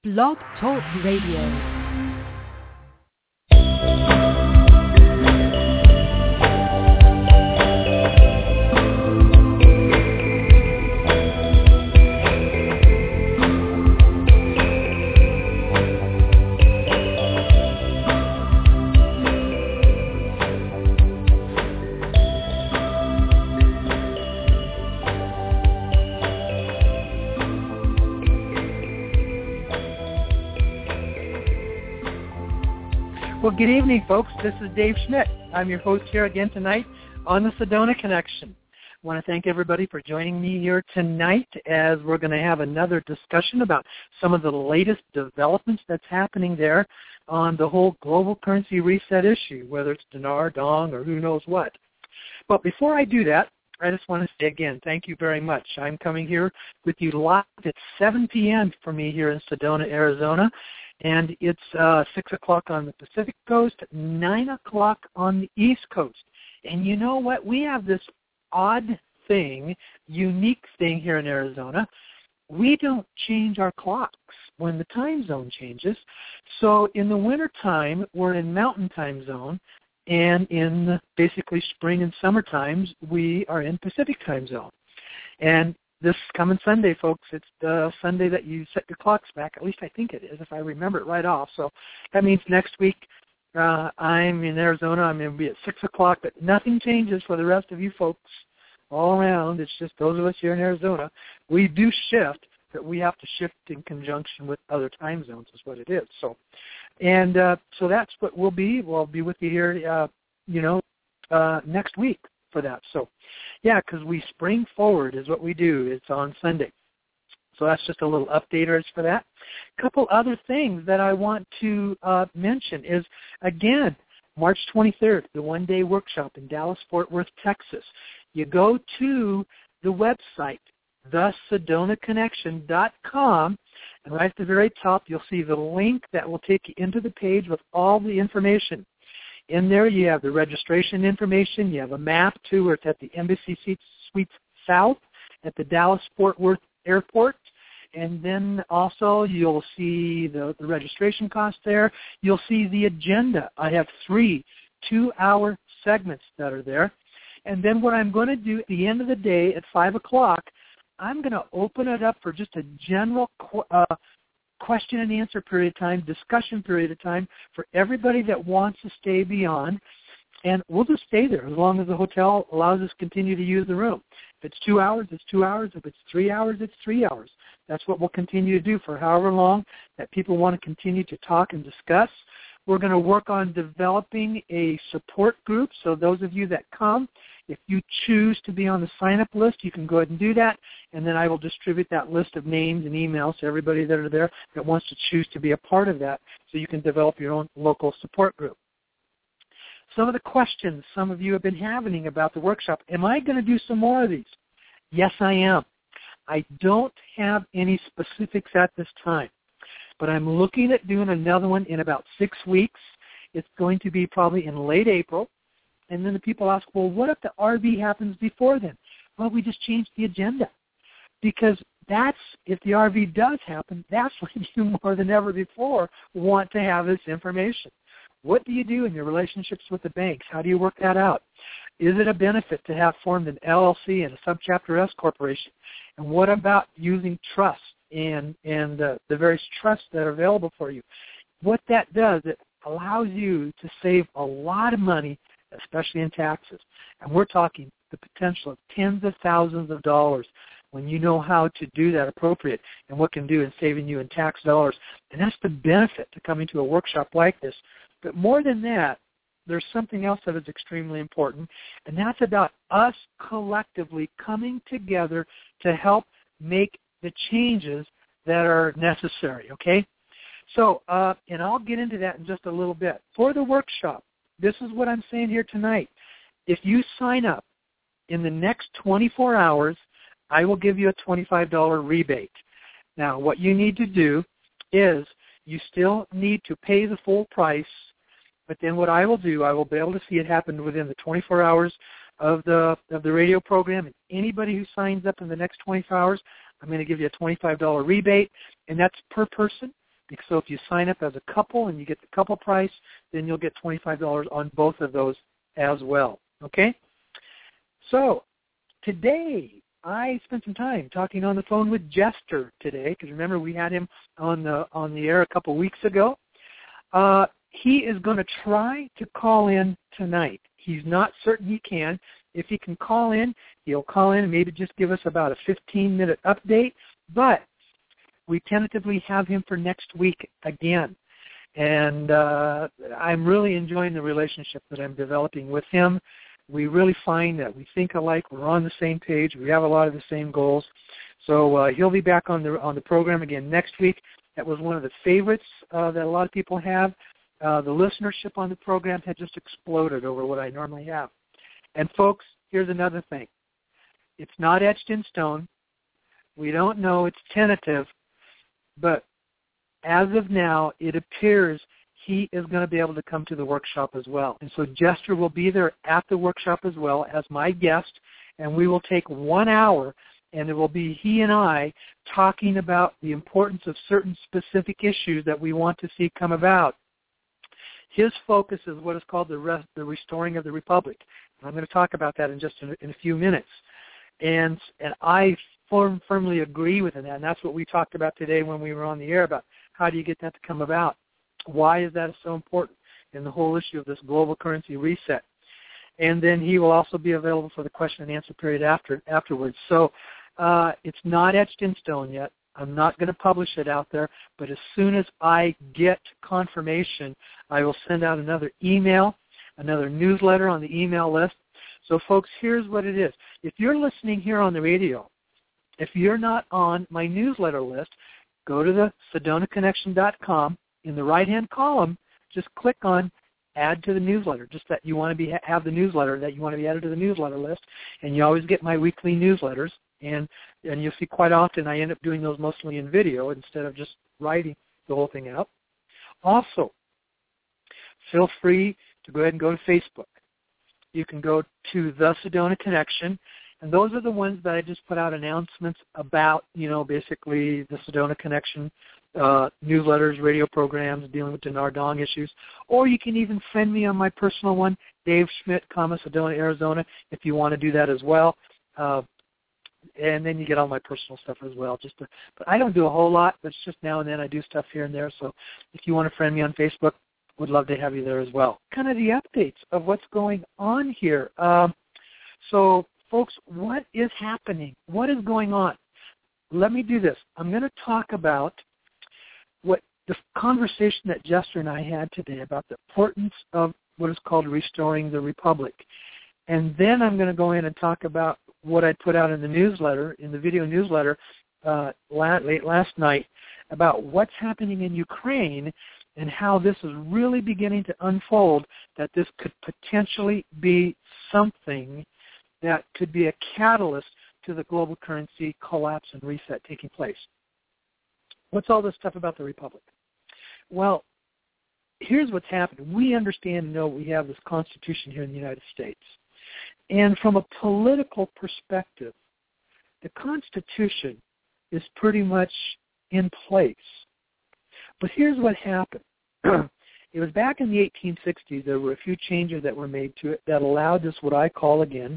Blog Talk Radio. Well, good evening, folks. This is Dave Schmidt. I'm your host here again tonight on the Sedona Connection. I want to thank everybody for joining me here tonight as we're going to have another discussion about some of the latest developments that's happening there on the whole global currency reset issue, whether it's dinar, dong, or who knows what. But before I do that, I just want to say again, thank you very much. I'm coming here with you live at 7 p.m. for me here in Sedona, Arizona. And it's 6 o'clock on the Pacific Coast, 9 o'clock on the East Coast. And you know what? We have this odd thing, unique thing here in Arizona. We don't change our clocks when the time zone changes. So in the wintertime, we're in mountain time zone. And in basically spring and summer times, we are in Pacific time zone. And this coming Sunday, folks, it's the Sunday that you set your clocks back. At least I think it is, if I remember it right off. So that means next week I'm in Arizona. I'm going to be at 6 o'clock, but nothing changes for the rest of you folks all around. It's just those of us here in Arizona. We do shift, but we have to shift in conjunction with other time zones is what it is. So that's what we'll be. We'll be with you here, next week for that. So, yeah, because we spring forward is what we do. It's on Sunday. So that's just a little updaters for that. A couple other things that I want to mention is, again, March 23rd, the one-day workshop in Dallas-Fort Worth, Texas. You go to the website, thesedonaconnection.com, and right at the very top, you'll see the link that will take you into the page with all the information. In there, you have the registration information. You have a map, too, where it's at the Embassy Suites South at the Dallas-Fort Worth Airport. And then also you'll see the registration cost there. You'll see the agenda. I have 3 2-hour segments that are there. And then what I'm going to do at the end of the day at 5 o'clock, I'm going to open it up for just a general question and answer period of time, discussion period of time for everybody that wants to stay beyond. And we'll just stay there as long as the hotel allows us to continue to use the room. If it's 2 hours, it's 2 hours. If it's 3 hours, it's 3 hours. That's what we'll continue to do for however long that people want to continue to talk and discuss. We're going to work on developing a support group. So those of you that come, if you choose to be on the sign-up list, you can go ahead and do that, and then I will distribute that list of names and emails to everybody that are there that wants to choose to be a part of that so you can develop your own local support group. Some of the questions some of you have been having about the workshop, am I going to do some more of these? Yes, I am. I don't have any specifics at this time, but I'm looking at doing another one in about 6 weeks. It's going to be probably in late April. And then the people ask, well, what if the RV happens before then? Well, we just changed the agenda. Because if the RV does happen, that's when you more than ever before want to have this information. What do you do in your relationships with the banks? How do you work that out? Is it a benefit to have formed an LLC and a subchapter S corporation? And what about using trust and the various trusts that are available for you? What that does, it allows you to save a lot of money, especially in taxes. And we're talking the potential of tens of thousands of dollars when you know how to do that appropriate and what can do in saving you in tax dollars. And that's the benefit to coming to a workshop like this. But more than that, there's something else that is extremely important, and that's about us collectively coming together to help make the changes that are necessary, okay? So, and I'll get into that in just a little bit. For the workshop, this is what I'm saying here tonight. If you sign up in the next 24 hours, I will give you a $25 rebate. Now, what you need to do is you still need to pay the full price, but then what I will do, I will be able to see it happen within the 24 hours of the radio program. And anybody who signs up in the next 24 hours, I'm going to give you a $25 rebate, and that's per person. So if you sign up as a couple and you get the couple price, then you'll get $25 on both of those as well. Okay? So today, I spent some time talking on the phone with Jester today, because remember we had him on the air a couple weeks ago. He is going to try to call in tonight. He's not certain he can. If he can call in, he'll call in and maybe just give us about a 15-minute update. But we tentatively have him for next week again. And I'm really enjoying the relationship that I'm developing with him. We really find that we think alike. We're on the same page. We have a lot of the same goals. So he'll be back on the program again next week. That was one of the favorites that a lot of people have. The listenership on the program had just exploded over what I normally have. And folks, here's another thing. It's not etched in stone. We don't know. It's tentative. But as of now, it appears he is going to be able to come to the workshop as well. And so Jester will be there at the workshop as well as my guest, and we will take 1 hour, and it will be he and I talking about the importance of certain specific issues that we want to see come about. His focus is what is called the restoring of the Republic. And I'm going to talk about that in just in a few minutes. And I firmly agree with that, and that's what we talked about today when we were on the air about how do you get that to come about. Why is that so important in the whole issue of this global currency reset? And then he will also be available for the question and answer period afterwards. So it's not etched in stone yet. I'm not going to publish it out there, but as soon as I get confirmation, I will send out another email, another newsletter on the email list. So, folks, here's what it is. If you're listening here on the radio, if you're not on my newsletter list, go to the SedonaConnection.com. In the right-hand column, just click on Add to the Newsletter, just that you want to have the newsletter, that you want to be added to the newsletter list, and you always get my weekly newsletters. And you'll see quite often I end up doing those mostly in video instead of just writing the whole thing out. Also, feel free to go ahead and go to Facebook. You can go to the Sedona Connection, and those are the ones that I just put out announcements about, basically the Sedona Connection, newsletters, radio programs dealing with the Nardong issues. Or you can even friend me on my personal one, Dave Schmidt, Sedona, Arizona, if you want to do that as well. And then you get all my personal stuff as well. But I don't do a whole lot, but it's just now and then I do stuff here and there. So if you want to friend me on Facebook, would love to have you there as well. Kind of the updates of what's going on here. So, folks, what is happening? What is going on? Let me do this. I'm going to talk about what the conversation that Jester and I had today about the importance of what is called restoring the Republic. And then I'm going to go in and talk about what I put out in the newsletter, in the video newsletter late last night, about what's happening in Ukraine and how this is really beginning to unfold, that this could potentially be something that could be a catalyst to the global currency collapse and reset taking place. What's all this stuff about the Republic? Well, here's what's happened. We understand and know we have this Constitution here in the United States. And from a political perspective, the Constitution is pretty much in place. But here's what happened. It was back in the 1860s, there were a few changes that were made to it that allowed this, what I call again,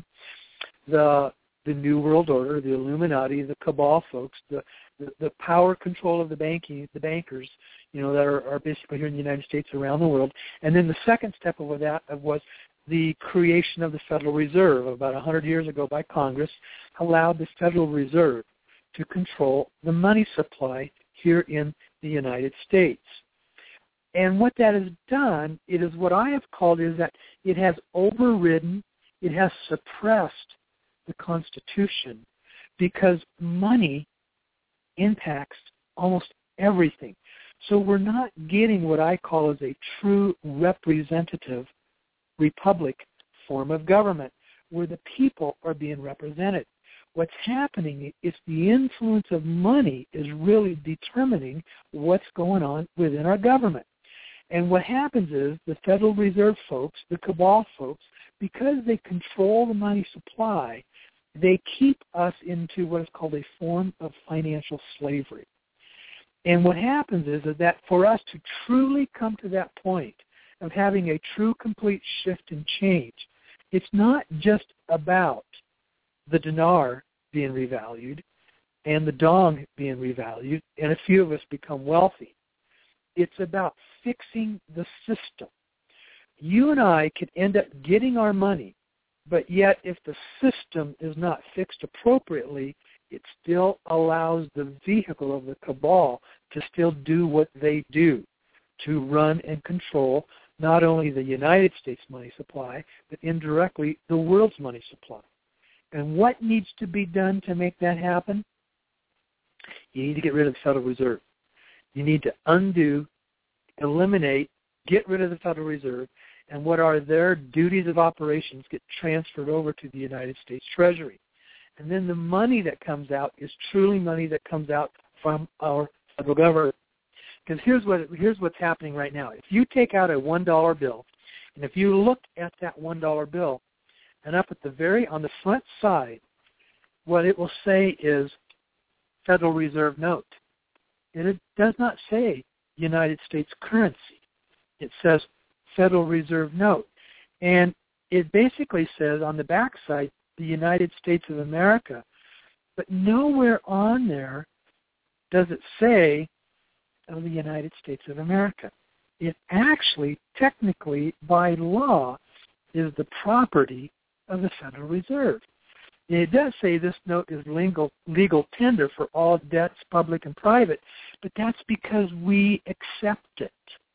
the New World Order, the Illuminati, the cabal folks, the power control of the bankers, that are basically here in the United States, around the world. And then the second step of that was the creation of the Federal Reserve about 100 years ago by Congress, allowed the Federal Reserve to control the money supply here in the United States. And what that has done, it is what I have called is that it has overridden, it has suppressed the Constitution, because money impacts almost everything. So we're not getting what I call as a true representative republic form of government, where the people are being represented. What's happening is the influence of money is really determining what's going on within our government. And what happens is the Federal Reserve folks, the cabal folks, because they control the money supply, they keep us into what is called a form of financial slavery. And what happens is that for us to truly come to that point of having a true, complete shift and change, it's not just about the dinar being revalued and the dong being revalued and a few of us become wealthy. It's about fixing the system. You and I could end up getting our money, but yet if the system is not fixed appropriately, it still allows the vehicle of the cabal to still do what they do, to run and control not only the United States money supply, but indirectly the world's money supply. And what needs to be done to make that happen? You need to get rid of the Federal Reserve. You need to undo, eliminate, get rid of the Federal Reserve, and what are their duties of operations get transferred over to the United States Treasury. And then the money that comes out is truly money that comes out from our federal government. Because here's what's happening right now. If you take out a $1 bill, and if you look at that $1 bill, and up at on the front side, what it will say is Federal Reserve note. And it does not say United States currency. It says Federal Reserve note. And it basically says on the back side, the United States of America. But nowhere on there does it say of the United States of America. It actually, technically, by law, is the property of the Federal Reserve. It does say this note is legal tender for all debts, public and private, but that's because we accept it.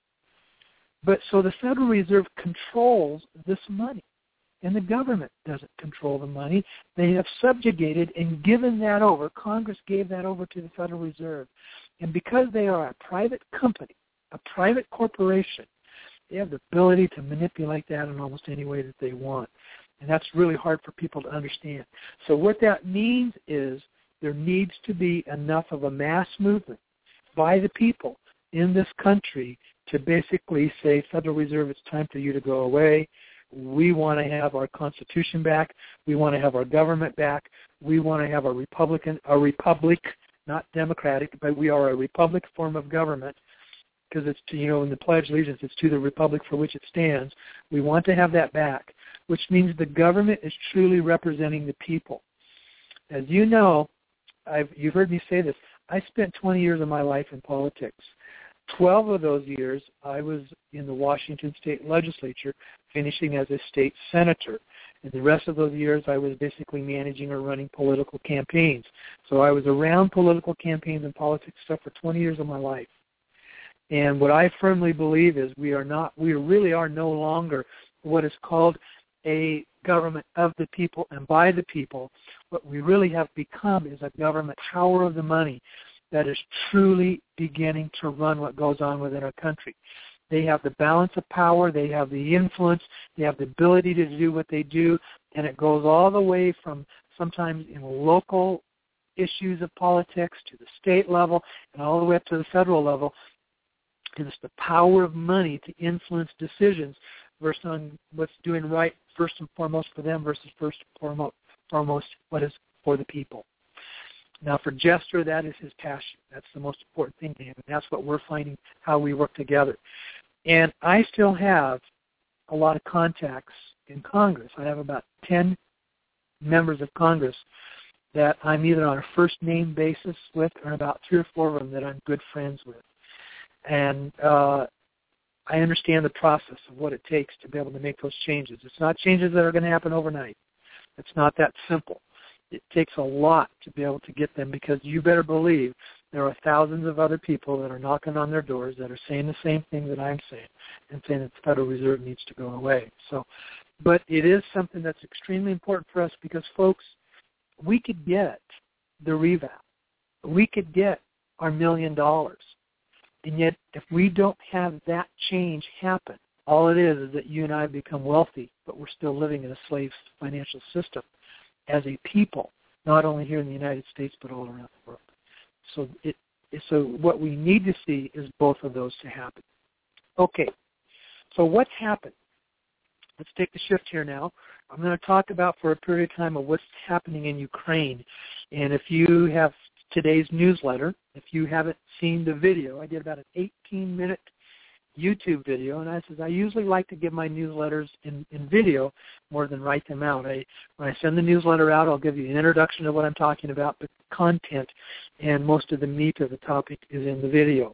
But so the Federal Reserve controls this money, and the government doesn't control the money. They have subjugated and given that over. Congress gave that over to the Federal Reserve. And because they are a private company, a private corporation, they have the ability to manipulate that in almost any way that they want. And that's really hard for people to understand. So what that means is there needs to be enough of a mass movement by the people in this country to basically say, Federal Reserve, it's time for you to go away. We want to have our Constitution back. We want to have our government back. We want to have a republic, not democratic, but we are a republic form of government because it's, in the Pledge of Allegiance, it's to the republic for which it stands. We want to have that back, which means the government is truly representing the people. As you know, you've heard me say this, I spent 20 years of my life in politics. 12 of those years, I was in the Washington State Legislature, finishing as a state senator. And the rest of those years, I was basically managing or running political campaigns. So I was around political campaigns and politics stuff for 20 years of my life. And what I firmly believe is we really are no longer what is called a government of the people and by the people. What we really have become is a government power of the money that is truly beginning to run what goes on within our country. They have the balance of power, they have the influence, they have the ability to do what they do, and it goes all the way from sometimes in local issues of politics to the state level and all the way up to the federal level. And it's the power of money to influence decisions versus on what's doing right first and foremost for them versus first and foremost what is for the people. Now, for Jester, that is his passion. That's the most important thing to him, and that's what we're finding how we work together. And I still have a lot of contacts in Congress. I have about 10 members of Congress that I'm either on a first-name basis with or about 3 or 4 of them that I'm good friends with. And I understand the process of what it takes to be able to make those changes. It's not changes that are going to happen overnight. It's not that simple. It takes a lot to be able to get them because you better believe there are thousands of other people that are knocking on their doors that are saying the same thing that I'm saying and saying that the Federal Reserve needs to go away. So, but it is something that's extremely important for us because, folks, we could get the revamp. We could get our $1 million. And yet, if we don't have that change happen, all it is that you and I become wealthy, but we're still living in a slave financial system as a people, not only here in the United States, but all around the world. So what we need to see is both of those to happen. Okay, so what's happened? Let's take the shift here now. I'm going to talk about for a period of time of what's happening in Ukraine. And if you have today's newsletter. If you haven't seen the video, I did about an 18-minute YouTube video, and I usually like to give my newsletters in video more than write them out. When I send the newsletter out, I'll give you an introduction to what I'm talking about, but the content and most of the meat of the topic is in the video.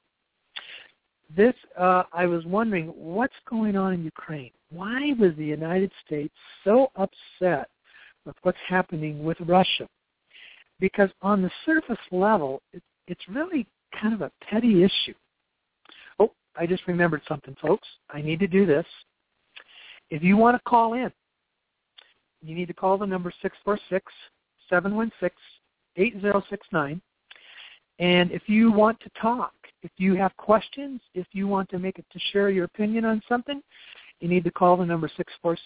I was wondering, what's going on in Ukraine? Why was the United States so upset with what's happening with Russia? Because on the surface level, it's really kind of a petty issue. Oh, I just remembered something, folks. I need to do this. If you want to call in, you need to call the number 646-716-8069. And if you want to talk, if you have questions, if you want to share your opinion on something, you need to call the number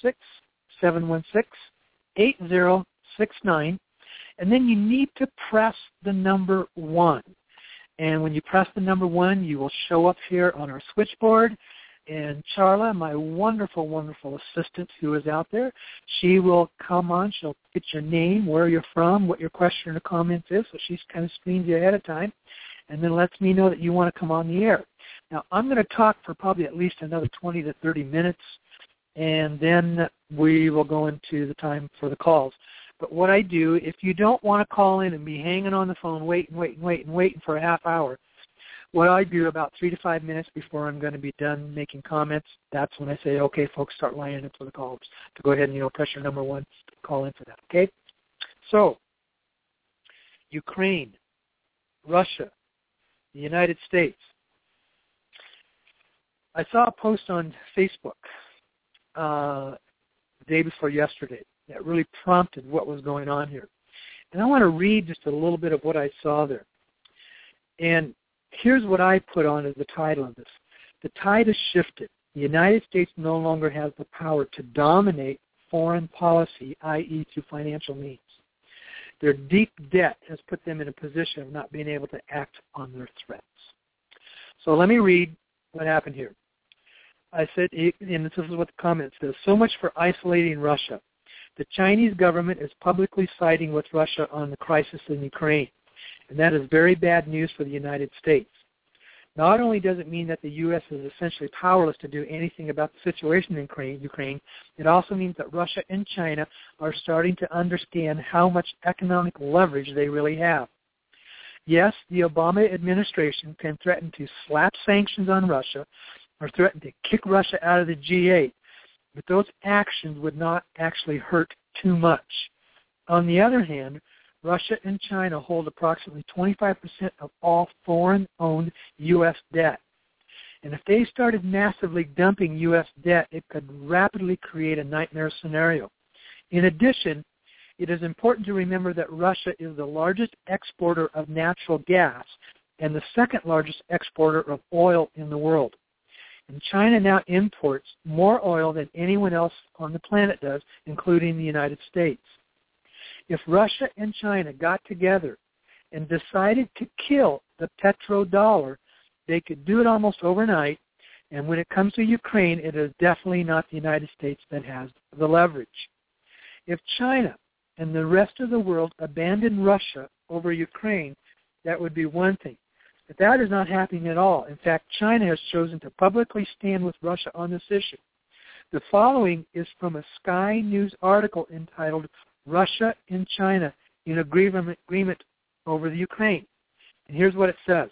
646-716-8069. And then you need to press the number 1. And when you press the number 1, you will show up here on our switchboard. And Charla, my wonderful, wonderful assistant who is out there, she will come on. She'll get your name, where you're from, what your question or comment is. So she kind of screens you ahead of time and then lets me know that you want to come on the air. Now, I'm going to talk for probably at least another 20 to 30 minutes, and then we will go into the time for the calls. But what I do, if you don't want to call in and be hanging on the phone waiting for a half hour, what I do about 3 to 5 minutes before I'm going to be done making comments, that's when I say, okay, folks, start lining up for the calls. To go ahead and, press your number 1, call in for that, okay? So, Ukraine, Russia, the United States. I saw a post on Facebook the day before yesterday that really prompted what was going on here. And I want to read just a little bit of what I saw there. And here's what I put on as the title of this. The tide has shifted. The United States no longer has the power to dominate foreign policy, i.e. through financial means. Their deep debt has put them in a position of not being able to act on their threats. So let me read what happened here. I said, and this is what the comment says, so much for isolating Russia. The Chinese government is publicly siding with Russia on the crisis in Ukraine, and that is very bad news for the United States. Not only does it mean that the U.S. is essentially powerless to do anything about the situation in Ukraine, it also means that Russia and China are starting to understand how much economic leverage they really have. Yes, the Obama administration can threaten to slap sanctions on Russia or threaten to kick Russia out of the G8, but those actions would not actually hurt too much. On the other hand, Russia and China hold approximately 25% of all foreign-owned U.S. debt. And if they started massively dumping U.S. debt, it could rapidly create a nightmare scenario. In addition, it is important to remember that Russia is the largest exporter of natural gas and the second largest exporter of oil in the world. And China now imports more oil than anyone else on the planet does, including the United States. If Russia and China got together and decided to kill the petrodollar, they could do it almost overnight. And when it comes to Ukraine, it is definitely not the United States that has the leverage. If China and the rest of the world abandoned Russia over Ukraine, that would be one thing. But that is not happening at all. In fact, China has chosen to publicly stand with Russia on this issue. The following is from a Sky News article entitled Russia and China in Agreement over the Ukraine. And here's what it says.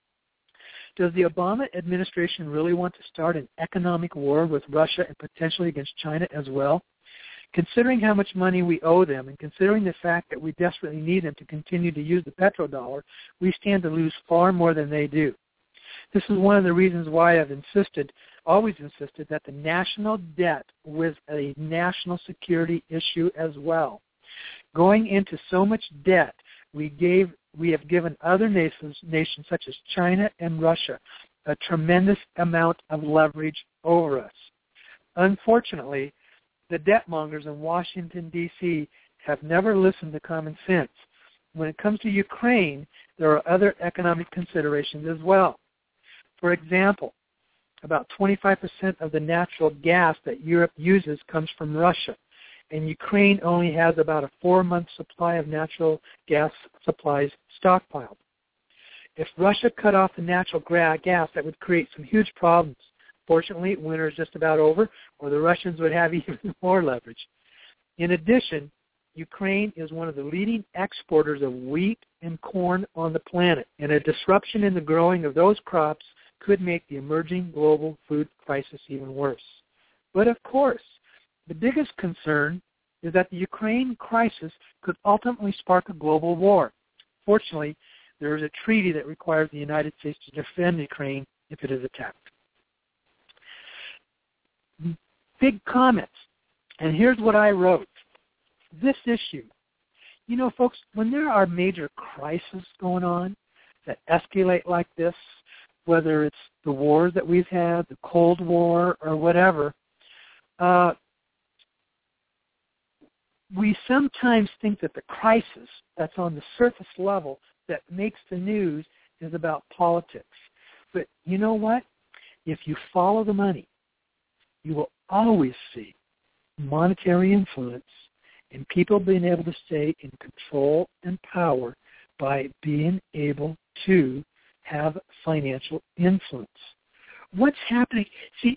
Does the Obama administration really want to start an economic war with Russia and potentially against China as well? Considering how much money we owe them and considering the fact that we desperately need them to continue to use the petrodollar, we stand to lose far more than they do. This is one of the reasons why I've always insisted that the national debt was a national security issue as well. Going into so much debt, we have given other nations such as China and Russia a tremendous amount of leverage over us. Unfortunately, the debt mongers in Washington, D.C. have never listened to common sense. When it comes to Ukraine, there are other economic considerations as well. For example, about 25% of the natural gas that Europe uses comes from Russia. and Ukraine only has about a 4-month supply of natural gas supplies stockpiled. If Russia cut off the natural gas, that would create some huge problems. Fortunately, winter is just about over, or the Russians would have even more leverage. In addition, Ukraine is one of the leading exporters of wheat and corn on the planet, and a disruption in the growing of those crops could make the emerging global food crisis even worse. But of course, the biggest concern is that the Ukraine crisis could ultimately spark a global war. Fortunately, there is a treaty that requires the United States to defend Ukraine if it is attacked. Big comments. And here's what I wrote. This issue. You know, folks, when there are major crises going on that escalate like this, whether it's the wars that we've had, the Cold War, or whatever, we sometimes think that the crisis that's on the surface level that makes the news is about politics. But you know what? If you follow the money, you will always see monetary influence and people being able to stay in control and power by being able to have financial influence. What's happening? See,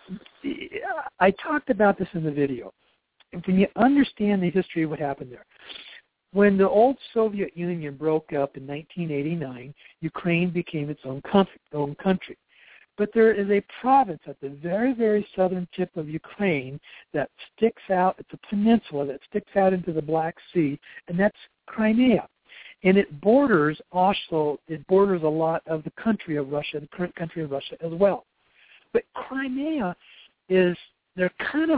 I talked about this in the video. When you understand the history of what happened there, when the old Soviet Union broke up in 1989, Ukraine became its own country. But there is a province at the very, very southern tip of Ukraine that sticks out. It's a peninsula that sticks out into the Black Sea, and that's Crimea. And it borders also, it borders a lot of the country of Russia, the current country of Russia as well. But Crimea is, they're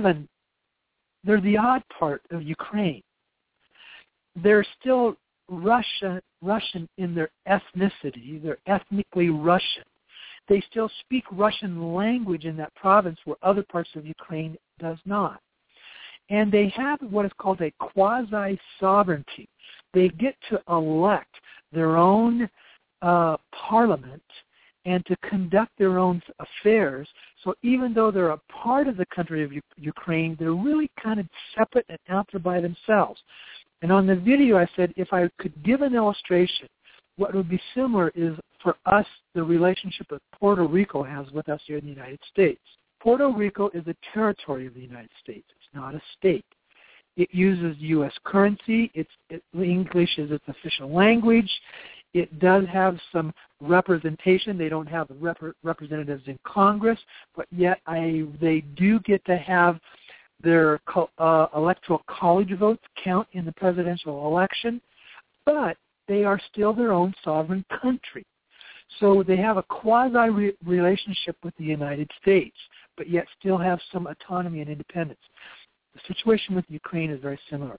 the odd part of Ukraine. They're still Russian in their ethnicity. They're ethnically Russian. They still speak Russian language in that province where other parts of Ukraine does not. And they have what is called a quasi-sovereignty. They get to elect their own parliament and to conduct their own affairs. So even though they're a part of the country of Ukraine, they're really kind of separate and out there by themselves. And on the video I said, if I could give an illustration, what would be similar is for us the relationship that Puerto Rico has with us here in the United States. Puerto Rico is a territory of the United States. It's not a state. It uses U.S. currency. English is its official language. It does have some representation. They don't have representatives in Congress, but yet they do get to have their electoral college votes count in the presidential election, but they are still their own sovereign country. So they have a quasi-relationship with the United States, but yet still have some autonomy and independence. The situation with Ukraine is very similar.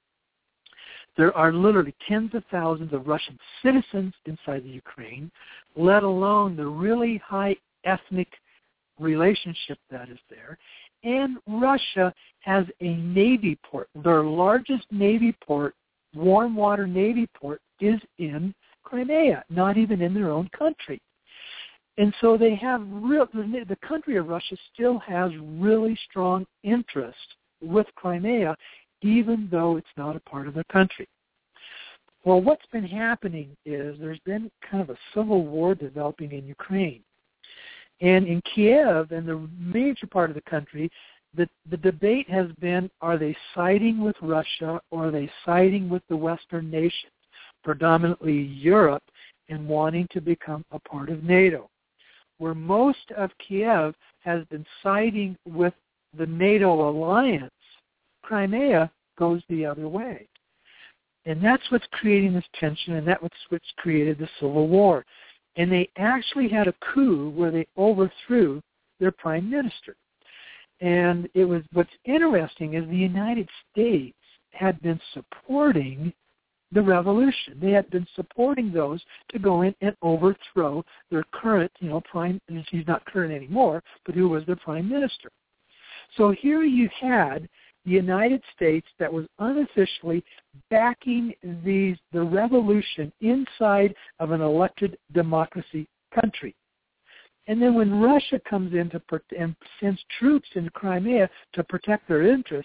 There are literally tens of thousands of Russian citizens inside the Ukraine, let alone the really high ethnic relationship that is there. And Russia has a Navy port. Their largest Navy port, warm water Navy port, is in Crimea, not even in their own country. And so they have the country of Russia still has really strong interest with Crimea, even though it's not a part of their country. Well, what's been happening is there's been kind of a civil war developing in Ukraine. And in Kiev and the major part of the country, the debate has been, are they siding with Russia or are they siding with the Western nations, predominantly Europe, and wanting to become a part of NATO? Where most of Kiev has been siding with the NATO alliance, Crimea goes the other way. And that's what's creating this tension, and that's what's created the Civil War. And they actually had a coup where they overthrew their prime minister. And it was, what's interesting is the United States had been supporting the revolution. They had been supporting those to go in and overthrow their current, prime, he's not current anymore, but who was their prime minister. So here you had the United States that was unofficially backing the revolution inside of an elected democracy country. And then when Russia comes in and sends troops into Crimea to protect their interests,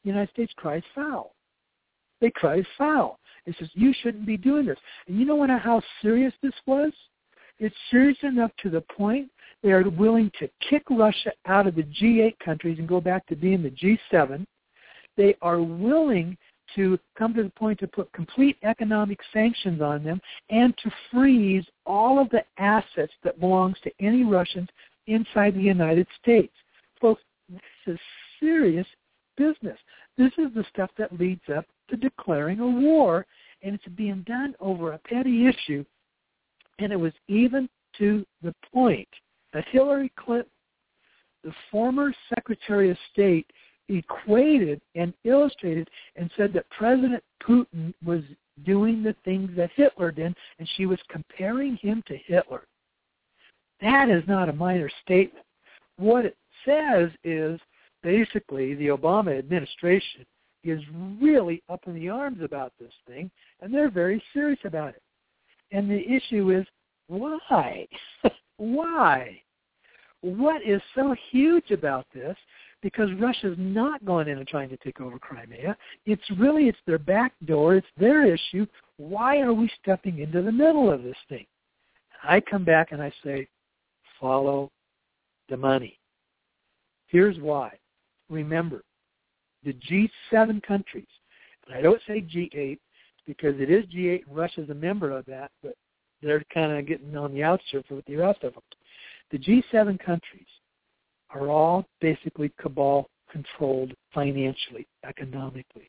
the United States cries foul. They cry foul. It says, you shouldn't be doing this. And you know how serious this was? It's serious enough to the point they are willing to kick Russia out of the G8 countries and go back to being the G7. They are willing to come to the point to put complete economic sanctions on them and to freeze all of the assets that belongs to any Russians inside the United States. Folks, this is serious business. This is the stuff that leads up to declaring a war, and it's being done over a petty issue. And it was even to the point that Hillary Clinton, the former Secretary of State, equated and illustrated and said that President Putin was doing the things that Hitler did, and she was comparing him to Hitler. That is not a minor statement. What it says is basically the Obama administration is really up in the arms about this thing, and they're very serious about it. And the issue is, why? Why? What is so huge about this? Because Russia's not going in and trying to take over Crimea. It's their back door. It's their issue. Why are we stepping into the middle of this thing? I come back and I say, follow the money. Here's why. Remember, the G7 countries, and I don't say G8 because it is G8 and Russia's a member of that, but they're kind of getting on the outskirts with the rest of them. The G7 countries are all basically cabal-controlled financially, economically.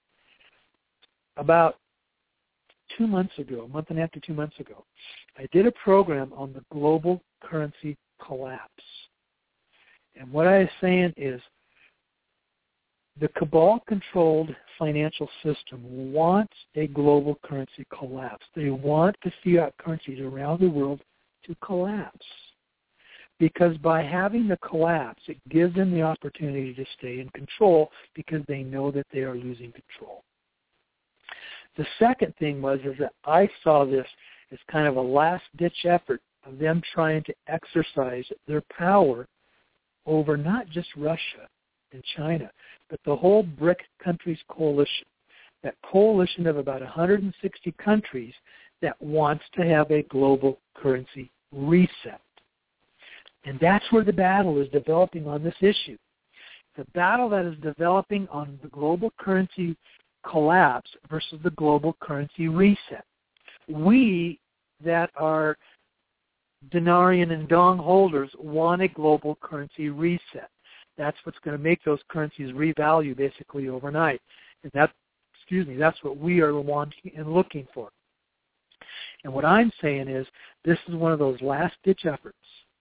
About 2 months ago, a month and a half to 2 months ago, I did a program on the global currency collapse. And what I was saying is the cabal-controlled financial system wants a global currency collapse. They want the fiat currencies around the world to collapse. Because by having the collapse, it gives them the opportunity to stay in control because they know that they are losing control. The second thing is that I saw this as kind of a last-ditch effort of them trying to exercise their power over not just Russia and China, but the whole BRIC countries coalition, that coalition of about 160 countries that wants to have a global currency reset. And that's where the battle is developing on this issue. The battle that is developing on the global currency collapse versus the global currency reset. We that are denarian and dong holders want a global currency reset. That's what's going to make those currencies revalue basically overnight. And that's what we are wanting and looking for. And what I'm saying is this is one of those last-ditch efforts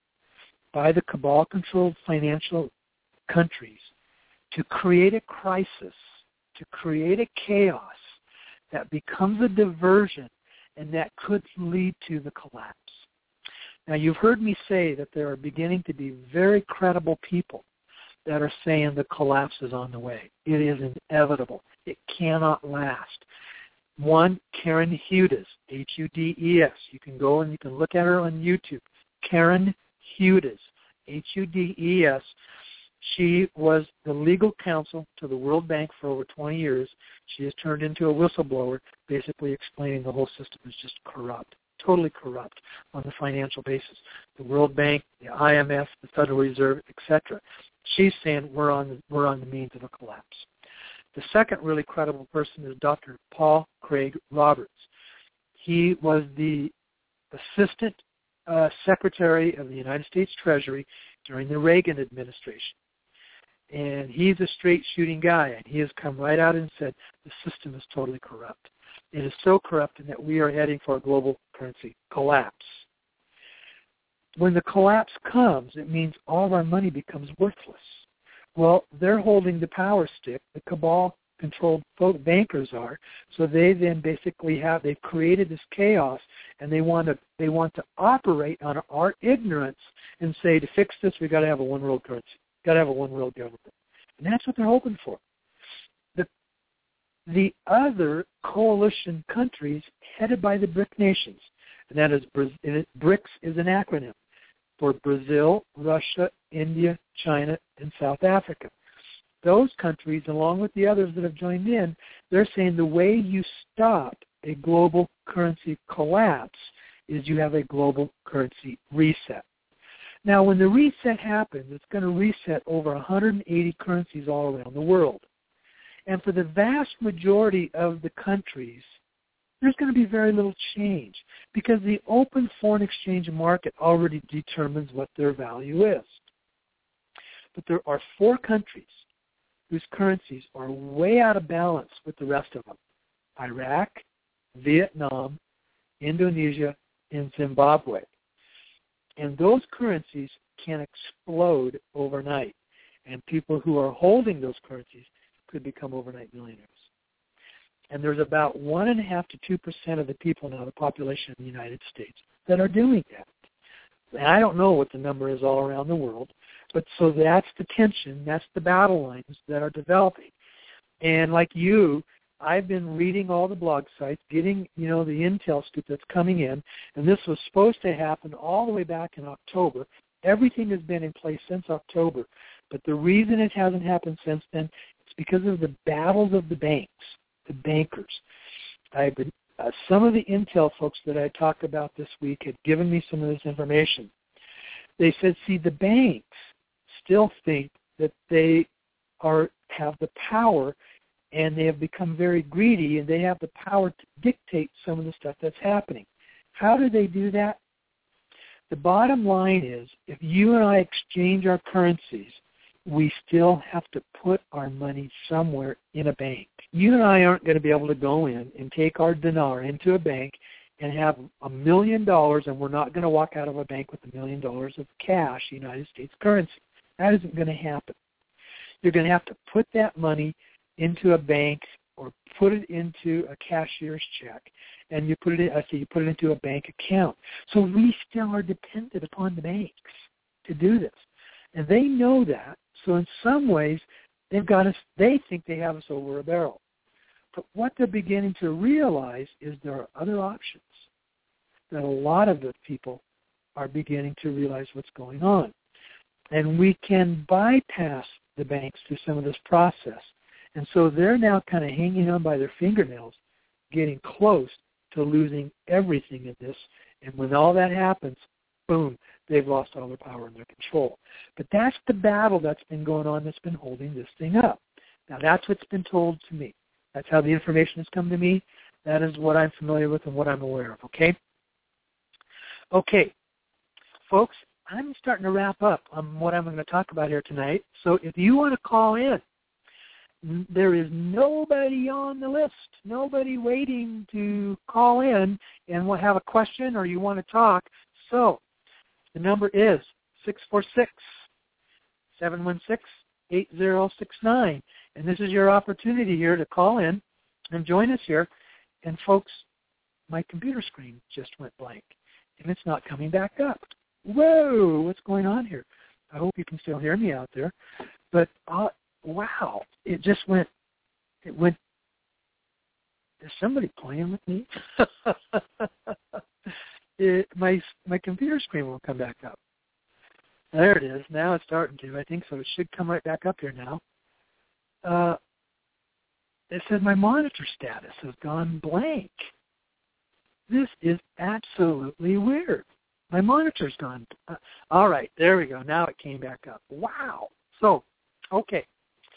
by the cabal-controlled financial countries to create a crisis, to create a chaos that becomes a diversion and that could lead to the collapse. Now, you've heard me say that there are beginning to be very credible people that are saying the collapse is on the way. It is inevitable. It cannot last. One, Karen Hudes, Hudes. You can go and you can look at her on YouTube. Karen Hudes, Hudes. She was the legal counsel to the World Bank for over 20 years. She has turned into a whistleblower, basically explaining the whole system is just corrupt, totally corrupt on the financial basis. The World Bank, the IMF, the Federal Reserve, etc. She's saying we're on the means of a collapse. The second really credible person is Dr. Paul Craig Roberts. He was the Assistant Secretary of the United States Treasury during the Reagan administration. And he's a straight-shooting guy, and he has come right out and said the system is totally corrupt. It is so corrupt in that we are heading for a global currency collapse. When the collapse comes, it means all of our money becomes worthless. Well, they're holding the power stick. The cabal-controlled bankers are. So they then basically they've created this chaos, and they want to operate on our ignorance and say, to fix this, we've got to have a one-world currency. We've got to have a one-world government. And that's what they're hoping for. The other coalition countries headed by the BRIC nations, and that is BRICS is an acronym for Brazil, Russia, India, China, and South Africa. those countries, along with the others that have joined in, they're saying the way you stop a global currency collapse is you have a global currency reset. Now, when the reset happens, it's going to reset over 180 currencies all around the world. And for the vast majority of the countries, there's going to be very little change because the open foreign exchange market already determines what their value is. But there are 4 countries whose currencies are way out of balance with the rest of them: Iraq, Vietnam, Indonesia, and Zimbabwe. And those currencies can explode overnight. And people who are holding those currencies could become overnight millionaires. And there's about 1.5% to 2% of the people now, the population in the United States, that are doing that. And I don't know what the number is all around the world, but so that's the tension, that's the battle lines that are developing. And like you, I've been reading all the blog sites, getting, the intel scoop that's coming in, and this was supposed to happen all the way back in October. Everything has been in place since October, but the reason it hasn't happened since then is because of the battles of the banks, the bankers. Some of the intel folks that I talked about this week had given me some of this information. They said, see, the banks still think that they have the power, and they have become very greedy, and they have the power to dictate some of the stuff that's happening. How do they do that? The bottom line is, if you and I exchange our currencies, we still have to put our money somewhere in a bank. You and I aren't going to be able to go in and take our dinar into a bank and have $1 million, and we're not going to walk out of a bank with $1 million of cash, United States currency. That isn't going to happen. You're going to have to put that money into a bank or put it into a cashier's check, and you put it into a bank account. So we still are dependent upon the banks to do this, and they know that. So in some ways, they've got us. They think they have us over a barrel. But what they're beginning to realize is there are other options. That a lot of the people are beginning to realize what's going on, and we can bypass the banks through some of this process. And so they're now kind of hanging on by their fingernails, getting close to losing everything in this. And when all that happens, boom, they've lost all their power and their control. But that's the battle that's been going on that's been holding this thing up. Now, that's what's been told to me. That's how the information has come to me. That is what I'm familiar with and what I'm aware of, okay? Okay, folks, I'm starting to wrap up on what I'm going to talk about here tonight. So if you want to call in, there is nobody on the list, nobody waiting to call in and will have a question or you want to talk. So the number is 646-716-8069. And this is your opportunity here to call in and join us here. And folks, my computer screen just went blank, and it's not coming back up. Whoa, what's going on here? I hope you can still hear me out there. But wow, it just went, is somebody playing with me? My computer screen won't come back up. There it is. Now it's starting to. I think so. It should come right back up here now. It says my monitor status has gone blank. This is absolutely weird. My monitor's gone. All right, there we go. Now it came back up. Wow. So, okay.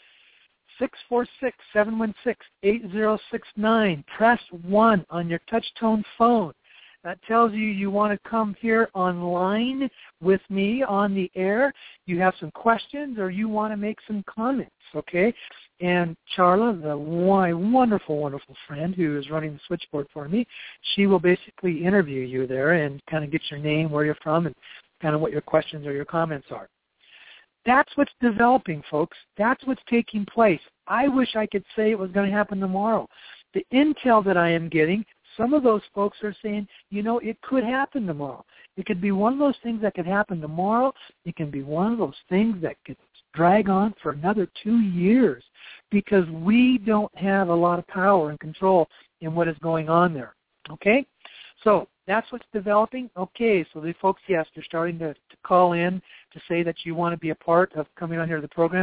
646-716-8069. Press 1 on your touch-tone phone. That tells you want to come here online with me on the air. You have some questions or you want to make some comments, okay? And Charla, my wonderful, wonderful friend who is running the switchboard for me, she will basically interview you there and kind of get your name, where you're from, and kind of what your questions or your comments are. That's what's developing, folks. That's what's taking place. I wish I could say it was going to happen tomorrow. The intel that I am getting, some of those folks are saying, it could happen tomorrow. It could be one of those things that could happen tomorrow. It can be one of those things that could drag on for another 2 years because we don't have a lot of power and control in what is going on there. Okay? So that's what's developing. Okay, so the folks, yes, they're starting to call in to say that you want to be a part of coming on here to the program.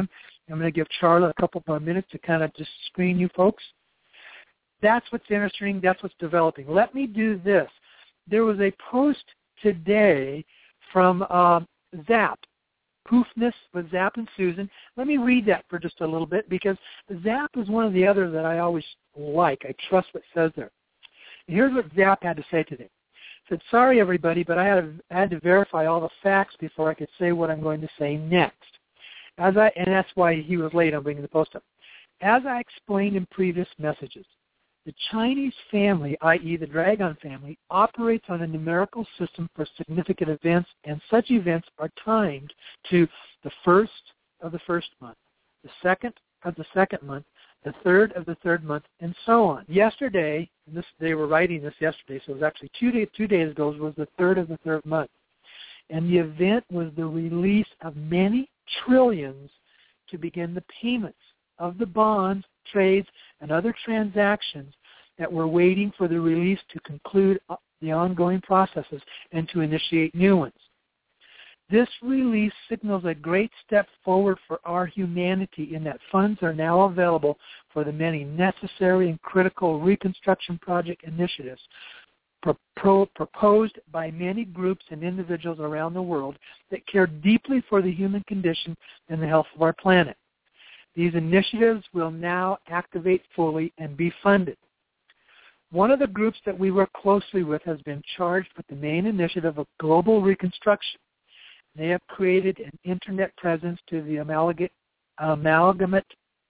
I'm going to give Charlotte a couple more minutes to kind of just screen you folks. That's what's interesting. That's what's developing. Let me do this. There was a post today from Zap, Poofness with Zap and Susan. Let me read that for just a little bit because Zap is one of the others that I always like. I trust what it says there. And here's what Zap had to say today. It said, sorry, everybody, but I had to verify all the facts before I could say what I'm going to say next. And that's why he was late on bringing the post up. As I explained in previous messages, the Chinese family, i.e. the Dragon family, operates on a numerical system for significant events, and such events are timed to the first of the first month, the second of the second month, the third of the third month, and so on. Yesterday, they were writing this yesterday, so it was actually 2 days ago, was the third of the third month. And the event was the release of many trillions to begin the payments of the bonds, trades, and other transactions that were waiting for the release to conclude the ongoing processes and to initiate new ones. This release signals a great step forward for our humanity in that funds are now available for the many necessary and critical reconstruction project initiatives proposed by many groups and individuals around the world that care deeply for the human condition and the health of our planet. These initiatives will now activate fully and be funded. One of the groups that we work closely with has been charged with the main initiative of global reconstruction. They have created an internet presence to amalgamate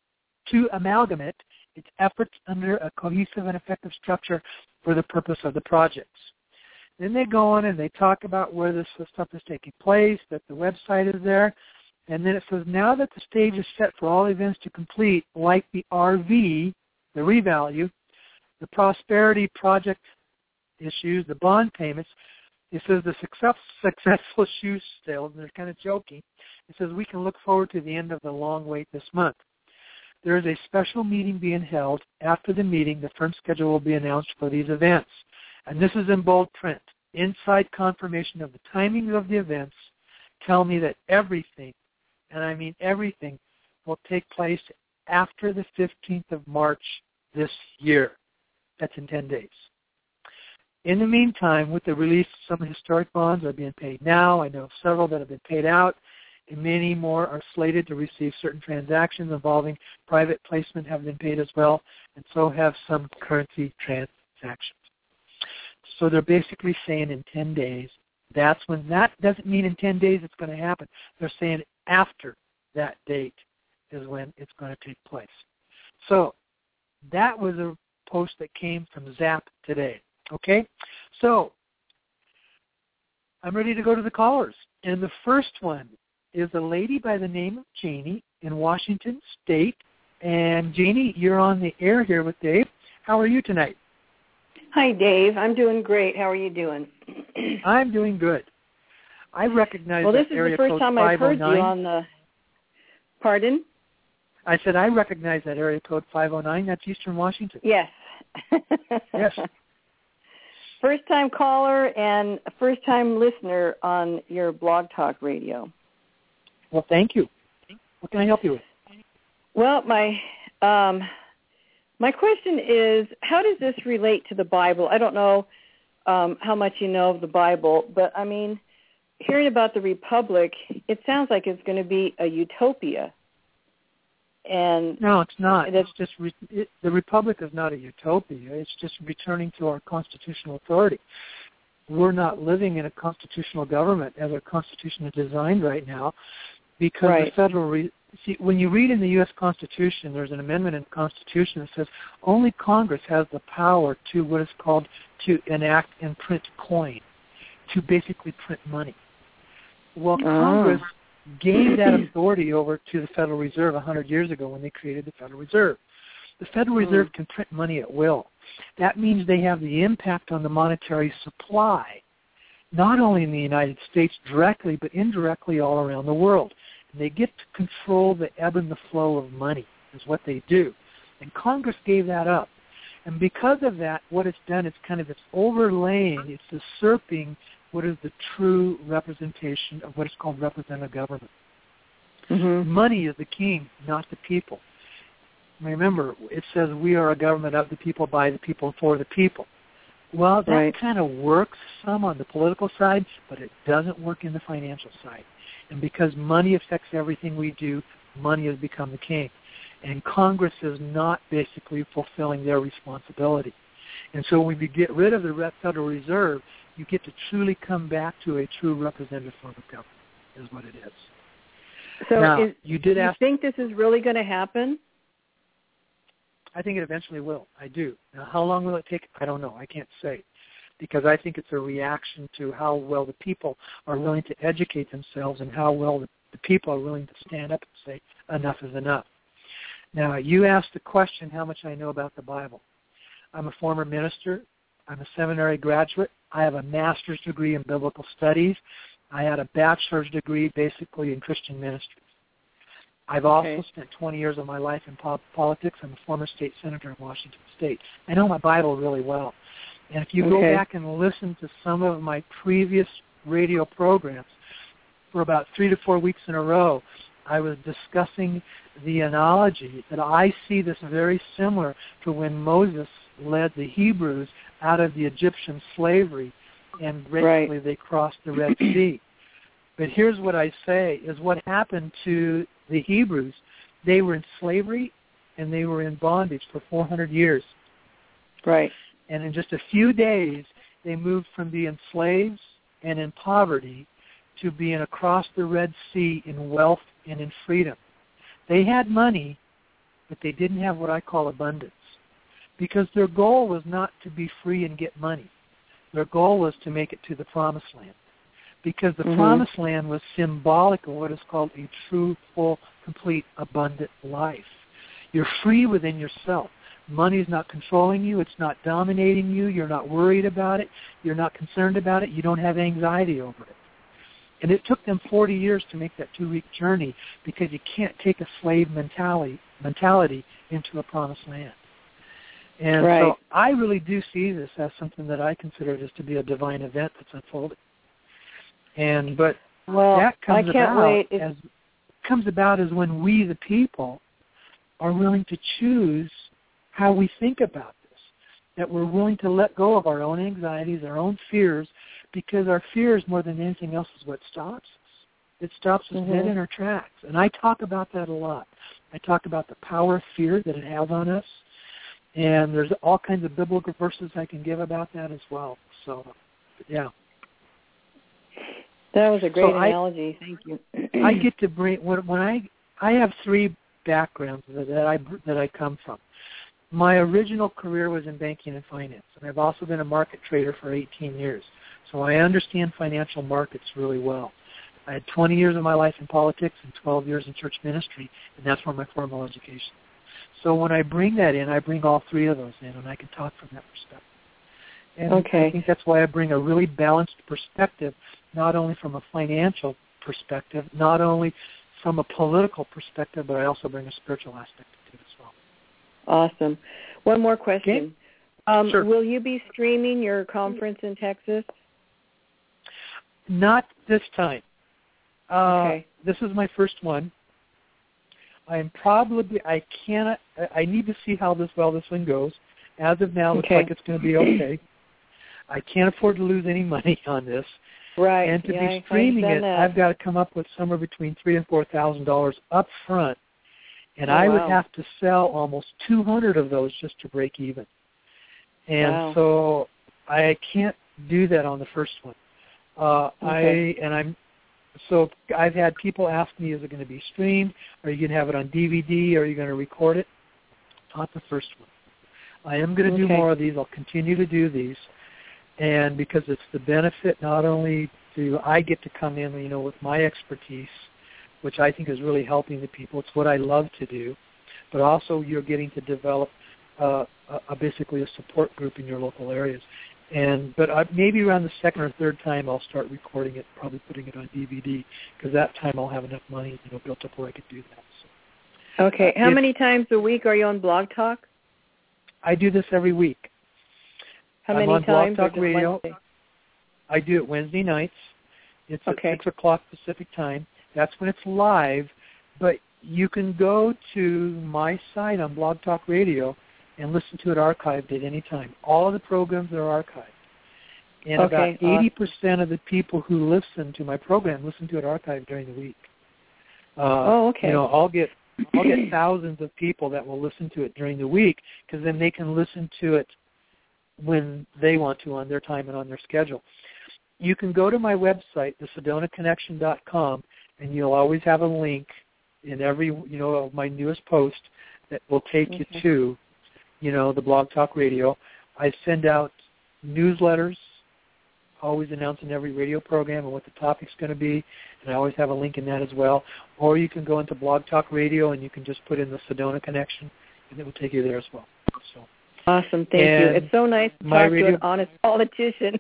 its efforts under a cohesive and effective structure for the purpose of the projects. Then they go on and they talk about where this stuff is taking place, that the website is there, and then it says, now that the stage is set for all events to complete, like the RV, the revalue, the prosperity project issues, the bond payments, it says the successful shoe sales, and they're kind of joking. It says we can look forward to the end of the long wait this month. There is a special meeting being held. After the meeting, the firm schedule will be announced for these events. And this is in bold print. Inside confirmation of the timing of the events tell me that everything, and I mean everything, will take place after the 15th of March this year. That's in 10 days. In the meantime, with the release, some historic bonds are being paid now. I know of several that have been paid out, and many more are slated to receive. Certain transactions involving private placement have been paid as well, and so have some currency transactions. So they're basically saying in 10 days, that's when. That doesn't mean in 10 days it's going to happen. They're saying after that date is when it's going to take place. So that was a post that came from Zap today. Okay? So I'm ready to go to the callers. And the first one is a lady by the name of Janie in Washington State. And Janie, you're on the air here with Dave. How are you tonight? Hi, Dave. I'm doing great. How are you doing? I'm doing good. I recognize that area code 509. Well, this is the first time I've heard you on the... Pardon? I said I recognize that area code 509. That's Eastern Washington. Yes. Yes. First-time caller and first-time listener on your Blog Talk Radio. Well, thank you. What can I help you with? Well, my question is, how does this relate to the Bible? I don't know how much you know of the Bible, but, I mean, hearing about the Republic, it sounds like it's going to be a utopia. And no, it's not. It's just the Republic is not a utopia. It's just returning to our constitutional authority. We're not living in a constitutional government as our Constitution is designed right now, because the federal. See, when you read in the U.S. Constitution, there's an amendment in the Constitution that says only Congress has the power to what is called to enact and print coin, to basically print money. Well, Congress gave that authority over to the Federal Reserve 100 years ago when they created the Federal Reserve. The Federal Reserve can print money at will. That means they have the impact on the monetary supply, not only in the United States directly, but indirectly all around the world. And they get to control the ebb and the flow of money is what they do. And Congress gave that up. And because of that, what it's done is kind of it's overlaying, it's usurping what is the true representation of what is called representative government. Mm-hmm. Money is the king, not the people. Remember, it says we are a government of the people, by the people, for the people. Well, that kind of works some on the political side, but it doesn't work in the financial side. And because money affects everything we do, money has become the king. And Congress is not basically fulfilling their responsibility. And so when we get rid of the Federal Reserve, you get to truly come back to a true representative form of government, is what it is. So now, you think this is really going to happen? I think it eventually will. I do. Now, how long will it take? I don't know. I can't say. Because I think it's a reaction to how well the people are willing to educate themselves and how well the people are willing to stand up and say, enough is enough. Now, you asked the question how much I know about the Bible. I'm a former minister. I'm a seminary graduate. I have a master's degree in biblical studies. I had a bachelor's degree basically in Christian ministry. I've also spent 20 years of my life in politics. I'm a former state senator in Washington State. I know my Bible really well. And if you go back and listen to some of my previous radio programs, for about 3 to 4 weeks in a row, I was discussing the analogy that I see this very similar to when Moses led the Hebrews out of the Egyptian slavery, and basically they crossed the Red Sea. But here's what I say, is what happened to the Hebrews. They were in slavery and they were in bondage for 400 years. Right. And in just a few days, they moved from being slaves and in poverty to being across the Red Sea in wealth and in freedom. They had money, but they didn't have what I call abundance, because their goal was not to be free and get money. Their goal was to make it to the Promised Land, because the Promised Land was symbolic of what is called a true, full, complete, abundant life. You're free within yourself. Money is not controlling you. It's not dominating you. You're not worried about it. You're not concerned about it. You don't have anxiety over it. And it took them 40 years to make that 2-week journey, because you can't take a slave mentality into a Promised Land. And so I really do see this as something that I consider just to be a divine event that's unfolding. But that comes about as when we, the people, are willing to choose how we think about this, that we're willing to let go of our own anxieties, our own fears, because our fears, more than anything else, is what stops us. It stops us dead in our tracks. And I talk about that a lot. I talk about the power of fear that it has on us, and there's all kinds of biblical verses I can give about that as well. So, yeah. That was a great analogy. Thank you. I get to bring, when I have 3 backgrounds that I come from. My original career was in banking and finance, and I've also been a market trader for 18 years. So I understand financial markets really well. I had 20 years of my life in politics and 12 years in church ministry, and that's where my formal education. So when I bring that in, I bring all 3 of those in, and I can talk from that perspective. And I think that's why I bring a really balanced perspective, not only from a financial perspective, not only from a political perspective, but I also bring a spiritual aspect to it as well. Awesome. One more question. Sure. Will you be streaming your conference in Texas? Not this time. This is my first one. I need to see how this one goes. As of now, it looks like it's going to be okay. I can't afford to lose any money on this. Right. And to be streaming it, I've got to come up with somewhere between $3,000 and $4,000 up front. And I would have to sell almost 200 of those just to break even. And so I can't do that on the first one. So I've had people ask me, is it going to be streamed? Are you going to have it on DVD? Are you going to record it? Not the first one. I am going to do more of these. I'll continue to do these. And because it's the benefit, not only do I get to come in, with my expertise, which I think is really helping the people. It's what I love to do. But also you're getting to develop basically a support group in your local areas. But maybe around the second or third time I'll start recording it, probably putting it on DVD, because that time I'll have enough money built up where I could do that. So, okay. How many times a week are you on Blog Talk? I do this every week. How many I'm on times? Blog Talk Radio. I do it Wednesday nights. It's at 6 o'clock Pacific time. That's when it's live. But you can go to my site on Blog Talk Radio and listen to it archived at any time. All of the programs are archived. And about 80% of the people who listen to my program listen to it archived during the week. Okay. I'll get thousands of people that will listen to it during the week, because then they can listen to it when they want to, on their time and on their schedule. You can go to my website, thesedonaconnection.com, and you'll always have a link in every, of my newest post that will take you to, the Blog Talk Radio. I send out newsletters, always announcing every radio program and what the topic's going to be, and I always have a link in that as well. Or you can go into Blog Talk Radio and you can just put in the Sedona Connection, and it will take you there as well. So awesome, thank you. It's so nice to talk to an honest politician.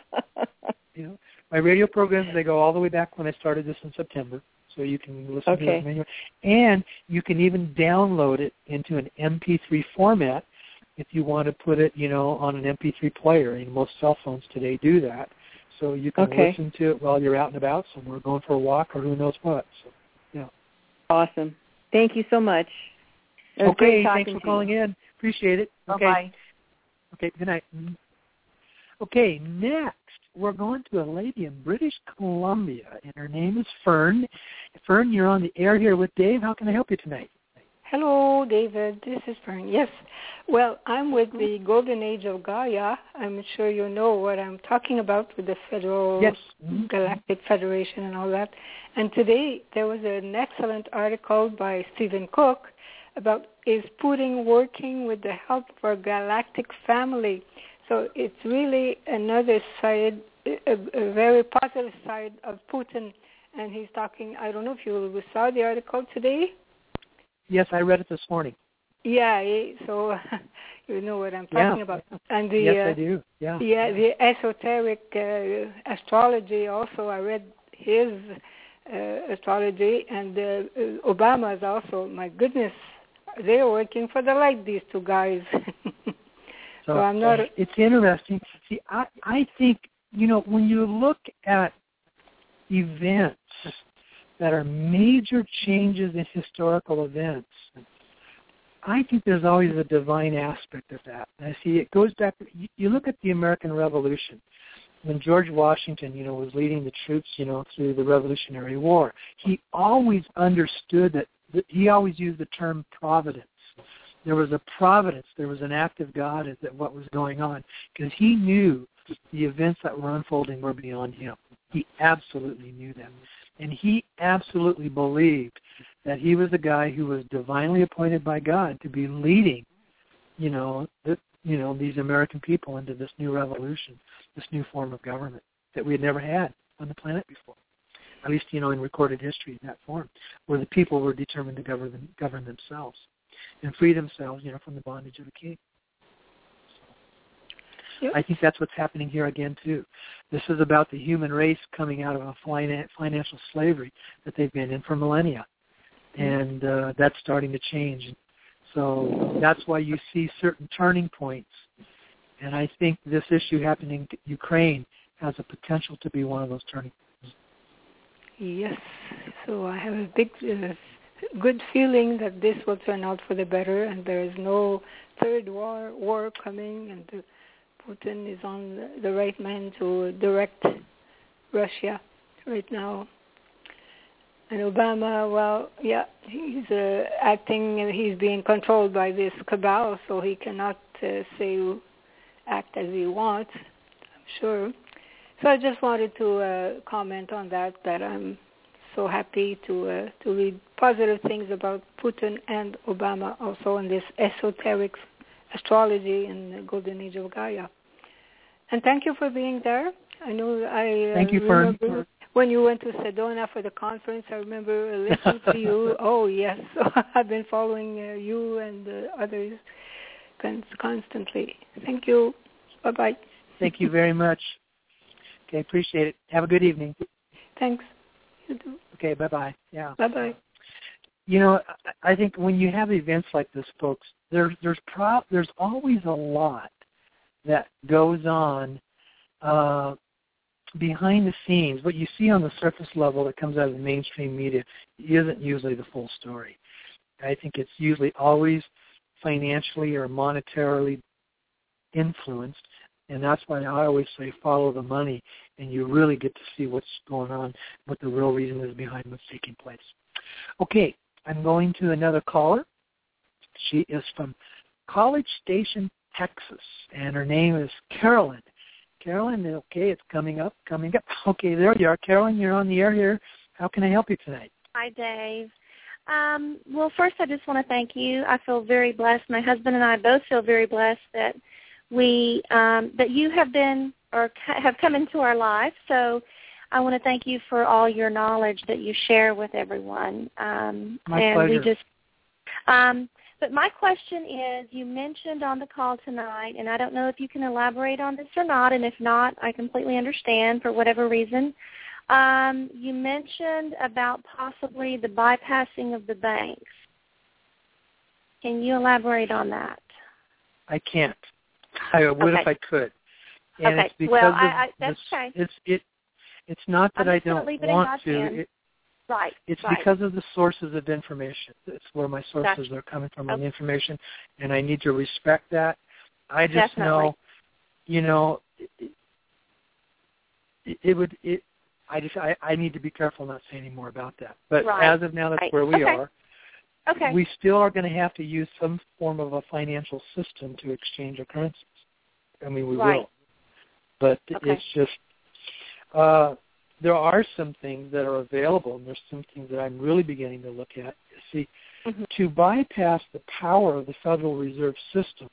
My radio programs, they go all the way back when I started this in September, so you can listen to it manually. And you can even download it into an MP3 format if you want to put it, on an MP3 player. Most cell phones today do that. So you can listen to it while you're out and about somewhere, going for a walk or who knows what. So, yeah. Awesome. Thank you so much. Okay, thanks for calling in. Appreciate it. Okay. Bye-bye. Okay, good night. Okay, next we're going to a lady in British Columbia, and her name is Fern. Fern, you're on the air here with Dave. How can I help you tonight? Hello, David. This is Fern. Yes. Well, I'm with the Golden Age of Gaia. I'm sure you know what I'm talking about with the Federal Galactic Federation and all that. And today there was an excellent article by Stephen Cook about is Putin working with the help of our galactic family. So it's really another side, a very positive side of Putin. And he's talking, I don't know if you saw the article today. Yes, I read it this morning. Yeah, so you know what I'm talking about. And yes, I do. Yeah, the esoteric astrology also. I read his astrology, and Obama's also. My goodness, they're working for the light, these two guys. So I'm not. It's interesting. See, I think when you look at events that are major changes in historical events, I think there's always a divine aspect of that. And I see it goes back, you look at the American Revolution, when George Washington, was leading the troops, through the Revolutionary War. He always understood that, he always used the term providence. There was a providence, there was an act of God at what was going on, because he knew the events that were unfolding were beyond him. He absolutely knew them. And he absolutely believed that he was a guy who was divinely appointed by God to be leading, these American people into this new revolution, this new form of government that we had never had on the planet before. At least, in recorded history in that form, where the people were determined to govern themselves and free themselves, from the bondage of the king. I think that's what's happening here again, too. This is about the human race coming out of a financial slavery that they've been in for millennia. And that's starting to change. So that's why you see certain turning points. And I think this issue happening in Ukraine has a potential to be one of those turning points. Yes. So I have a big, good feeling that this will turn out for the better, and there is no third war coming, and Putin is on the right man to direct Russia right now. And Obama, he's acting, and he's being controlled by this cabal, so he cannot act as he wants, I'm sure. So I just wanted to comment on that I'm so happy to read positive things about Putin and Obama also in this esoteric astrology in the Golden Age of Gaia. And thank you for being there. I know thank you, Fern. When you went to Sedona for the conference, I remember listening to you. Oh, yes. So I've been following you and others constantly. Thank you. Bye-bye. Thank you very much. Okay, appreciate it. Have a good evening. Thanks. You too. Okay, bye-bye. Yeah. Bye-bye. I think when you have events like this, folks, there's always a lot that goes on behind the scenes, what you see on the surface level that comes out of the mainstream media isn't usually the full story. I think it's usually always financially or monetarily influenced, and that's why I always say follow the money, and you really get to see what's going on, what the real reason is behind what's taking place. Okay, I'm going to another caller. She is from College Station, Texas, and her name is Carolyn. Carolyn, okay, it's coming up. Okay, there you are. Carolyn, you're on the air here. How can I help you tonight? Hi, Dave. Well, first I just want to thank you. I feel very blessed. My husband and I both feel very blessed that that you have been or have come into our life. So I want to thank you for all your knowledge that you share with everyone. My pleasure. But my question is, you mentioned on the call tonight, and I don't know if you can elaborate on this or not, and if not, I completely understand for whatever reason. You mentioned about possibly the bypassing of the banks. Can you elaborate on that? I can't. I would if I could. And okay. It's because that's okay. It's not that I don't want to. Right. It's because of the sources of information. It's where my sources are coming from on the information, and I need to respect that. I just know, I need to be careful not to say any more about that. But as of now, that's where we are. Okay. We still are going to have to use some form of a financial system to exchange our currencies. I mean, we will. But it's just, there are some things that are available, and there's some things that I'm really beginning to look at. See, to bypass the power of the Federal Reserve System,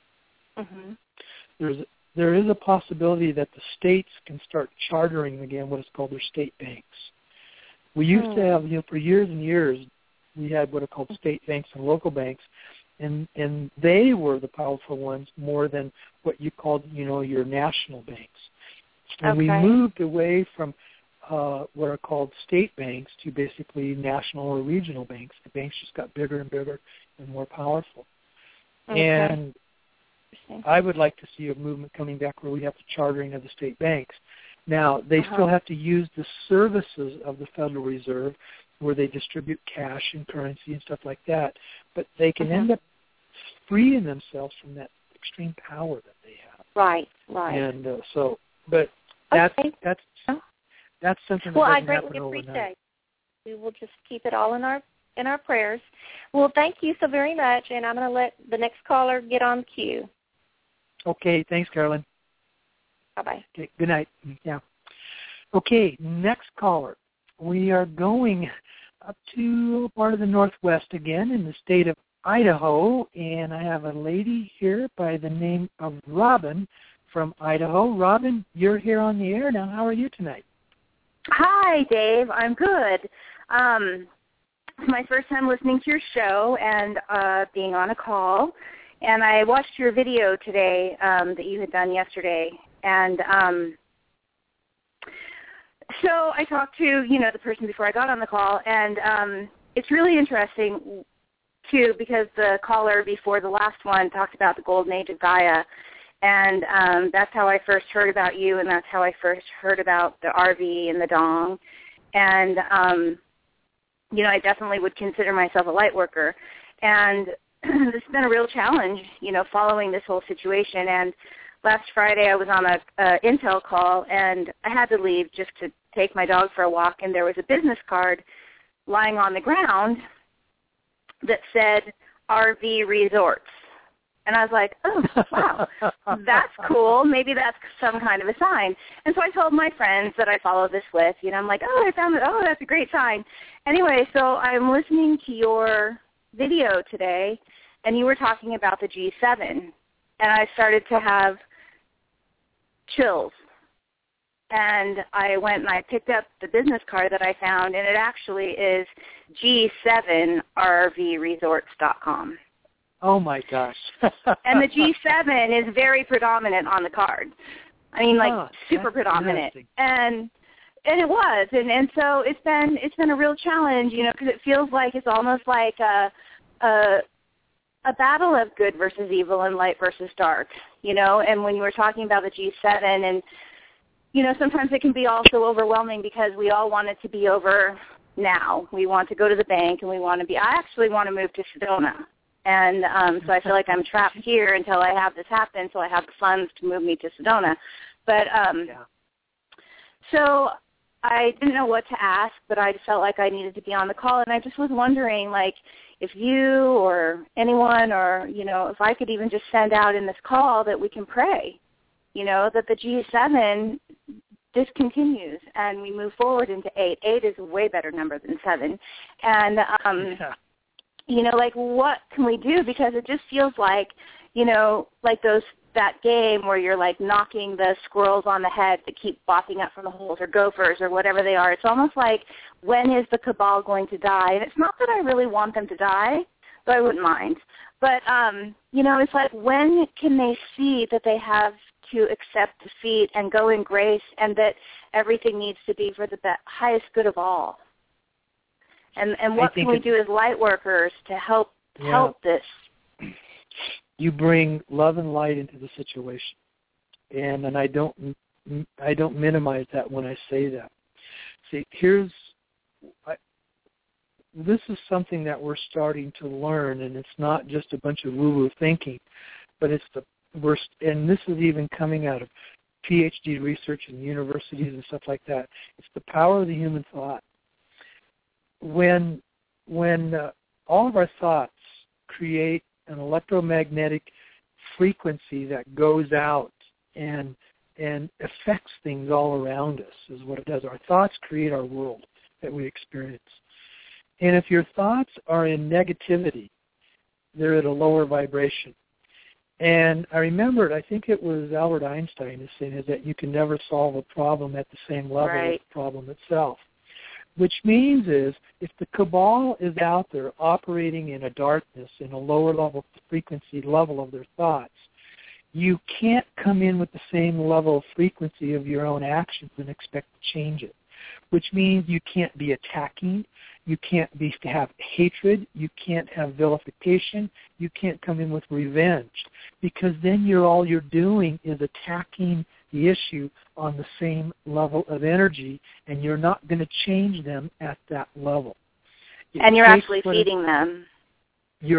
there is a possibility that the states can start chartering again what is called their state banks. We used to have, for years and years, we had what are called state banks and local banks, and they were the powerful ones more than what you called, your national banks. And we moved away from what are called state banks to basically national or regional banks. The banks just got bigger and bigger and more powerful. And I would like to see a movement coming back where we have the chartering of the state banks. Now, they still have to use the services of the Federal Reserve where they distribute cash and currency and stuff like that, but they can end up freeing themselves from that extreme power that they have. Right. And but that's something that doesn't happen overnight. Well, I greatly appreciate. We will just keep it all in our prayers. Well, thank you so very much, and I'm going to let the next caller get on cue. Okay, thanks, Carolyn. Bye-bye. Okay, good night. Yeah. Okay, next caller. We are going up to part of the Northwest again in the state of Idaho, and I have a lady here by the name of Robin from Idaho. Robin, you're here on the air now. How are you tonight? Hi, Dave. I'm good. It's my first time listening to your show and being on a call, and I watched your video today that you had done yesterday, and so I talked to, the person before I got on the call, and it's really interesting, too, because the caller before the last one talked about the golden age of Gaia, and that's how I first heard about you, and that's how I first heard about the RV and the Dong, and, I definitely would consider myself a light worker, and this has been a real challenge, following this whole situation, and last Friday I was on a Intel call, and I had to leave just to take my dog for a walk, and there was a business card lying on the ground that said RV Resorts. And I was like, oh, wow, that's cool. Maybe that's some kind of a sign. And so I told my friends that I follow this with, I'm like, oh, I found it. Oh, that's a great sign. Anyway, so I'm listening to your video today, and you were talking about the G7, and I started to have chills. And I went and I picked up the business card that I found, and it actually is G7RVResorts.com. Oh, my gosh. And the G7 is very predominant on the card. I mean, super predominant. And it was. And so it's been a real challenge, because it feels like it's almost like a battle of good versus evil and light versus dark, and when you were talking about the G7 and sometimes it can be also overwhelming because we all want it to be over now. We want to go to the bank and I actually want to move to Sedona. And so I feel like I'm trapped here until I have this happen, so I have the funds to move me to Sedona. But so I didn't know what to ask, but I felt like I needed to be on the call, and I just was wondering, like, if you or anyone or, if I could even just send out in this call that we can pray, that the G7 discontinues and we move forward into 8. 8 is a way better number than 7. And, like, what can we do? Because it just feels like, like that game where you're, like, knocking the squirrels on the head that keep bopping up from the holes, or gophers or whatever they are. It's almost like, when is the cabal going to die? And it's not that I really want them to die, so I wouldn't mind. But, it's like, when can they see that they have to accept defeat and go in grace, and that everything needs to be for the highest good of all? And what can we do as light workers to help this? You bring love and light into the situation, and I don't minimize that when I say that. See, this is something that we're starting to learn, and it's not just a bunch of woo-woo thinking, but and this is even coming out of PhD research in universities and stuff like that. It's the power of the human thought. When all of our thoughts create an electromagnetic frequency that goes out and affects things all around us, is what it does. Our thoughts create our world that we experience. And if your thoughts are in negativity, they're at a lower vibration. And I remembered, I think it was Albert Einstein who said that you can never solve a problem at the same level as the problem itself. Which means is, if the cabal is out there operating in a darkness, in a lower level frequency level of their thoughts, you can't come in with the same level of frequency of your own actions and expect to change it. Which means you can't be attacking, you can't have hatred, you can't have vilification, you can't come in with revenge, because then all you're doing is attacking the issue on the same level of energy, and you're not going to change them at that level. And you're actually feeding them. You're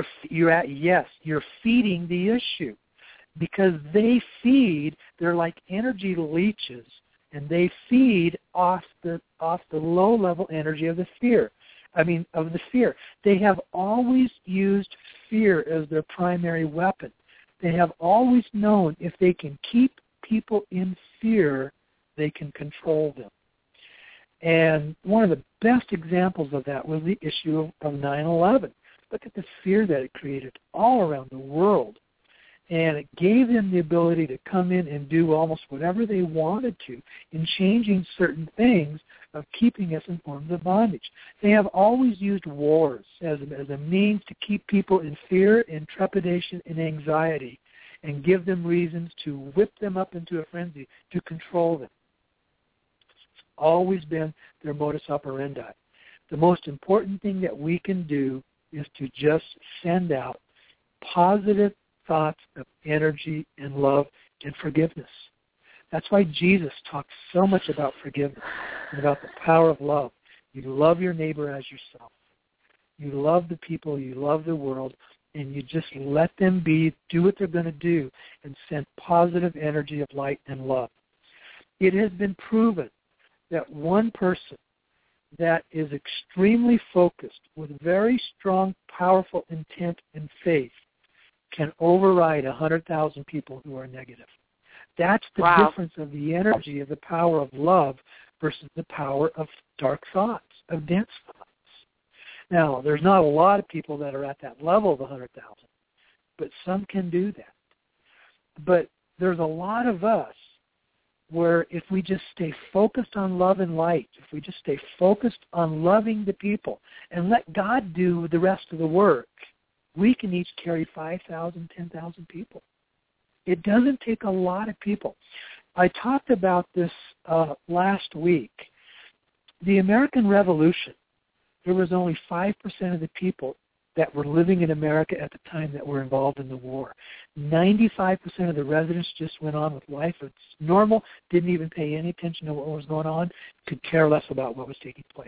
feeding the issue, because they're like energy leeches, and they feed off the low level energy of the fear. They have always used fear as their primary weapon. They have always known if they can keep people in fear, they can control them. And one of the best examples of that was the issue of 9/11. Look at the fear that it created all around the world. And it gave them the ability to come in and do almost whatever they wanted to in changing certain things of keeping us in forms of bondage. They have always used wars as a means to keep people in fear, in trepidation, and anxiety, and give them reasons to whip them up into a frenzy, to control them. It's always been their modus operandi. The most important thing that we can do is to just send out positive thoughts of energy and love and forgiveness. That's why Jesus talks so much about forgiveness and about the power of love. You love your neighbor as yourself. You love the people, you love the world, and you just let them do what they're going to do, and send positive energy of light and love. It has been proven that one person that is extremely focused with very strong, powerful intent and faith can override 100,000 people who are negative. That's the difference of the energy of the power of love versus the power of dark thoughts, of dense thoughts. Now, there's not a lot of people that are at that level of 100,000, but some can do that. But there's a lot of us where if we just stay focused on love and light, if we just stay focused on loving the people and let God do the rest of the work, we can each carry 5,000, 10,000 people. It doesn't take a lot of people. I talked about this last week. The American Revolution, there was only 5% of the people that were living in America at the time that were involved in the war. 95% of the residents just went on with life. It's normal, didn't even pay any attention to what was going on, could care less about what was taking place.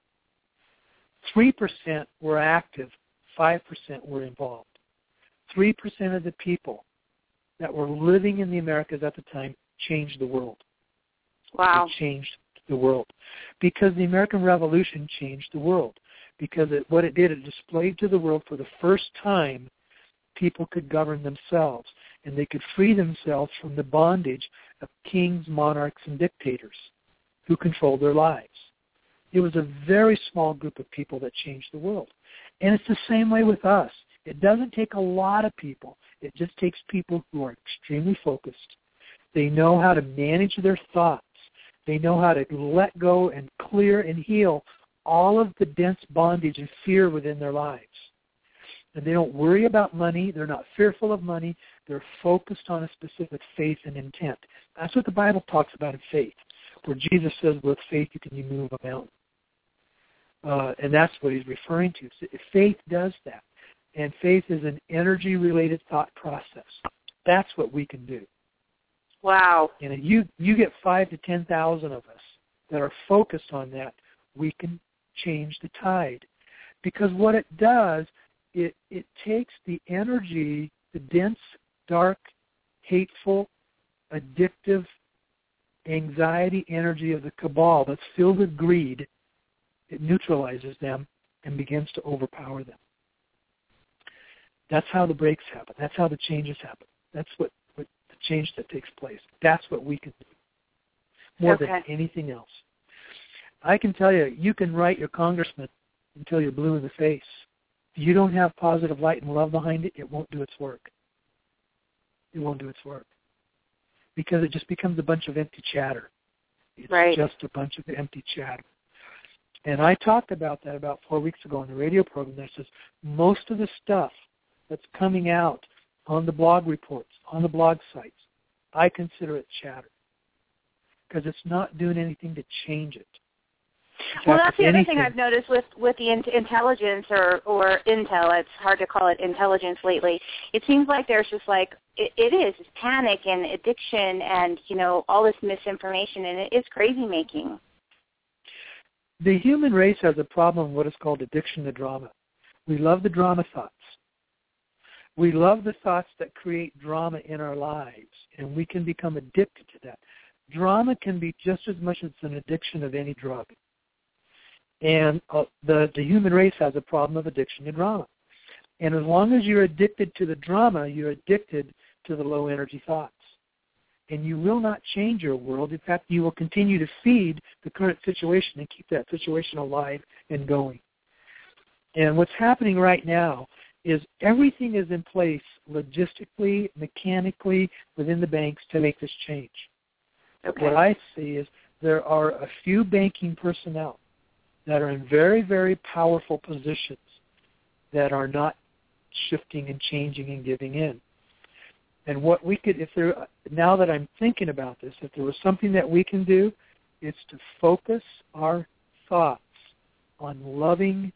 3% were active, 5% were involved. 3% of the people that were living in the Americas at the time changed the world. Wow. It changed the world. Because the American Revolution changed the world. Because what it did, it displayed to the world for the first time people could govern themselves, and they could free themselves from the bondage of kings, monarchs, and dictators who controlled their lives. It was a very small group of people that changed the world. And it's the same way with us. It doesn't take a lot of people. It just takes people who are extremely focused. They know how to manage their thoughts. They know how to let go and clear and heal all of the dense bondage and fear within their lives. And they don't worry about money. They're not fearful of money. They're focused on a specific faith and intent. That's what the Bible talks about in faith, where Jesus says with faith you can move a mountain. And that's what he's referring to. So faith does that. And faith is an energy-related thought process. That's what we can do. Wow. And if you get 5,000 to 10,000 of us that are focused on that, we can change the tide. Because what it does, it takes the energy, the dense, dark, hateful, addictive, anxiety energy of the cabal that's filled with greed. It neutralizes them and begins to overpower them. That's how the breaks happen. That's how the changes happen. That's what the change that takes place. That's what we can do more than anything else. I can tell you, you can write your congressman until you're blue in the face. If you don't have positive light and love behind it, it won't do its work. It won't do its work. Because it just becomes a bunch of empty chatter. It's just a bunch of empty chatter. And I talked about that about 4 weeks ago on the radio program that says most of the stuff that's coming out on the blog reports, on the blog sites, I consider it chatter. Because it's not doing anything to change it. Well, that's the other thing I've noticed with the intelligence or intel. It's hard to call it intelligence lately. It seems like there's just like, it's panic and addiction and, all this misinformation, and it is crazy making. The human race has a problem with what is called addiction to drama. We love the drama thoughts. We love the thoughts that create drama in our lives, and we can become addicted to that. Drama can be just as much as an addiction of any drug. And the human race has a problem of addiction to drama. And as long as you're addicted to the drama, you're addicted to the low-energy thoughts. And you will not change your world. In fact, you will continue to feed the current situation and keep that situation alive and going. And what's happening right now is everything is in place logistically, mechanically, within the banks to make this change. Okay. What I see is there are a few banking personnel that are in very, very powerful positions that are not shifting and changing and giving in. And what we could, now that I'm thinking about this, if there was something that we can do, it's to focus our thoughts on loving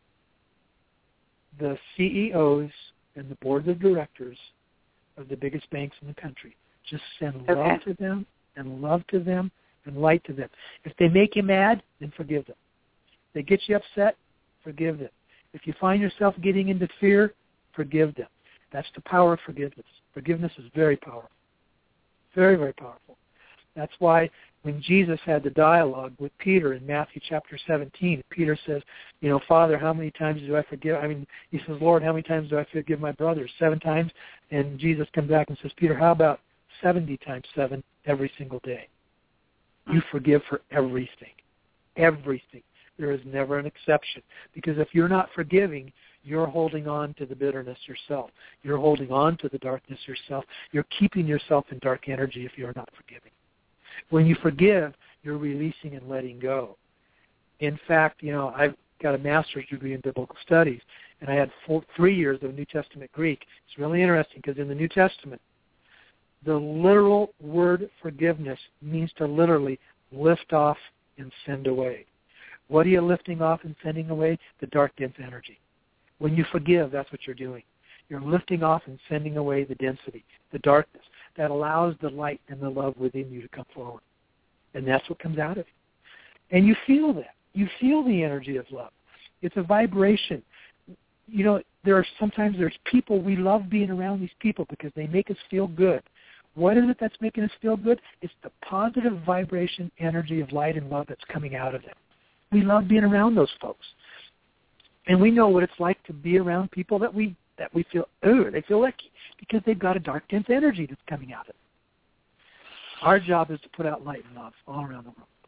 the CEOs and the boards of directors of the biggest banks in the country. Just send love to them and love to them and light to them. If they make you mad, then forgive them. If they get you upset, forgive them. If you find yourself getting into fear, forgive them. That's the power of forgiveness. Forgiveness is very powerful. Very, very powerful. That's why when Jesus had the dialogue with Peter in Matthew chapter 17, Peter says, Father, how many times do I forgive? He says, Lord, how many times do I forgive my brothers? 7 times? And Jesus comes back and says, Peter, how about 70 times 7 every single day? You forgive for everything. Everything. There is never an exception. Because if you're not forgiving, you're holding on to the bitterness yourself. You're holding on to the darkness yourself. You're keeping yourself in dark energy if you're not forgiving. When you forgive, you're releasing and letting go. In fact, I've got a master's degree in biblical studies, and I had 3 years of New Testament Greek. It's really interesting because in the New Testament, the literal word forgiveness means to literally lift off and send away. What are you lifting off and sending away? The dark, dense energy. When you forgive, that's what you're doing. You're lifting off and sending away the density, the darkness, that allows the light and the love within you to come forward. And that's what comes out of you. And you feel that. You feel the energy of love. It's a vibration. You know, sometimes there's people, we love being around these people because they make us feel good. What is it that's making us feel good? It's the positive vibration energy of light and love that's coming out of them. We love being around those folks. And we know what it's like to be around people that we feel, they feel lucky because they've got a dark, dense energy that's coming out of them. Our job is to put out light and love all around the world.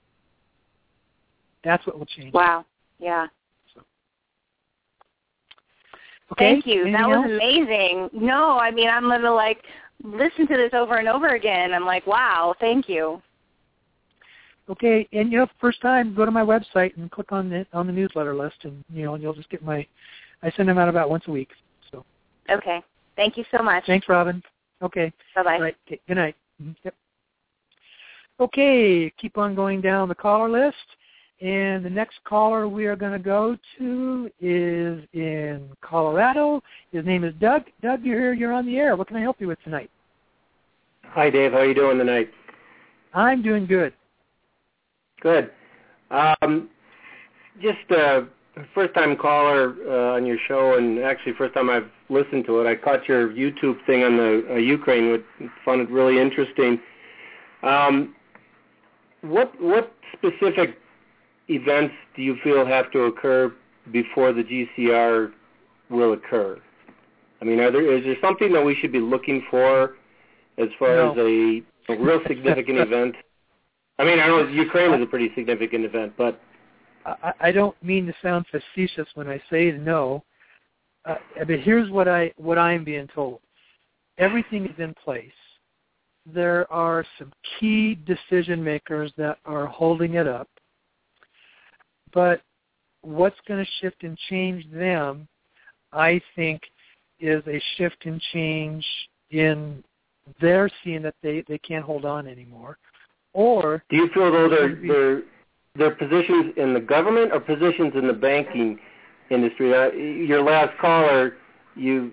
That's what will change. Wow. Yeah. So. Okay. Thank you. Anything that was else? amazing. No, I mean, I'm going to, listen to this over and over again. I'm like, wow, thank you. Okay, and first time, go to my website and click on the newsletter list, and you'll just get I send them out about once a week. So. Okay. Thank you so much. Thanks, Robin. Okay. Bye-bye. All right. Okay. Good night. Yep. Okay, keep on going down the caller list, and the next caller we are going to go to is in Colorado. His name is Doug. Doug, you're here. You're on the air. What can I help you with tonight? Hi, Dave. How are you doing tonight? I'm doing good. Good. Just a first-time caller on your show, and actually first time I've listened to it. I caught your YouTube thing on the Ukraine, which found it really interesting. What specific events do you feel have to occur before the GCR will occur? I mean, is there something that we should be looking for as far as a real significant event? I mean, I know Ukraine is a pretty significant event, but I don't mean to sound facetious when I say no. But here's what I'm being told. Everything is in place. There are some key decision makers that are holding it up. But what's going to shift and change them, I think, is a shift and change in their seeing that they can't hold on anymore. Or do you feel though they're positions in the government or positions in the banking industry? Your last caller, you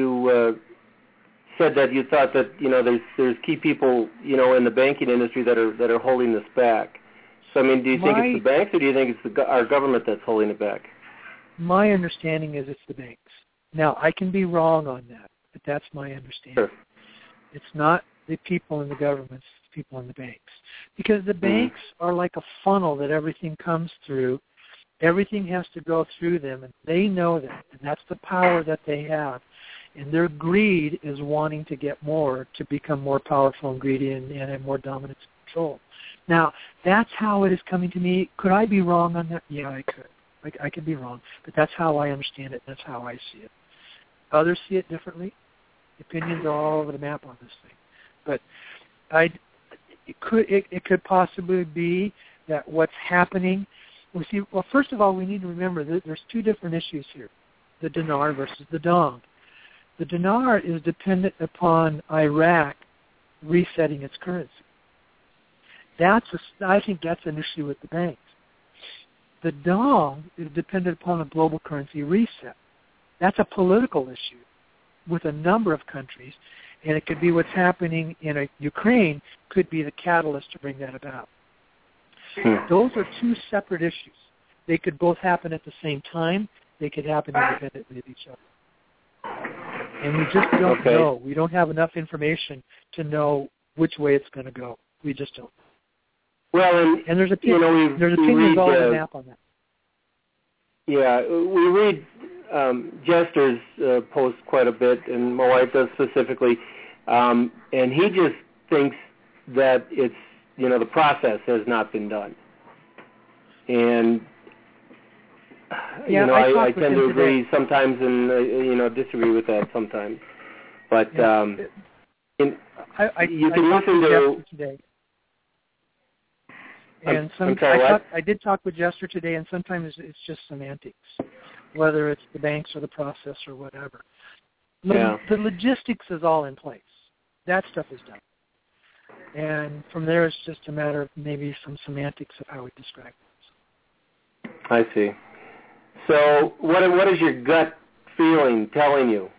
said that you thought that there's key people in the banking industry that are holding this back. So I mean, do you think it's the banks or do you think it's our government that's holding it back? My understanding is it's the banks. Now I can be wrong on that, but that's my understanding. Sure. It's not the people in the government, it's the people in the banks. Because the banks are like a funnel that everything comes through. Everything has to go through them, and they know that, and that's the power that they have. And their greed is wanting to get more, to become more powerful and greedy and have more dominance and control. Now, that's how it is coming to me. Could I be wrong on that? Yeah, I could. I could be wrong, but that's how I understand it. That's how I see it. Others see it differently. Opinions are all over the map on this thing. But it could possibly be that what's happening. Well, first of all, we need to remember that there's two different issues here: the dinar versus the dong. The dinar is dependent upon Iraq resetting its currency. I think that's an issue with the banks. The dong is dependent upon a global currency reset. That's a political issue with a number of countries. And it could be what's happening in Ukraine could be the catalyst to bring that about. Those are two separate issues. They could both happen at the same time. They could happen independently of each other. And we just don't know. We don't have enough information to know which way it's going to go. We just don't. Well, and there's opinions all over the map on that. Yeah, we read Jester's post quite a bit, and my wife does specifically, and he just thinks that it's, the process has not been done. And, I tend to agree sometimes and, disagree with that sometimes. But you can listen to... Today. And I did talk with Jester today, and sometimes it's just semantics, whether it's the banks or the process or whatever. The logistics is all in place. That stuff is done. And from there, it's just a matter of maybe some semantics of how we describe it. I see. So what is your gut feeling telling you?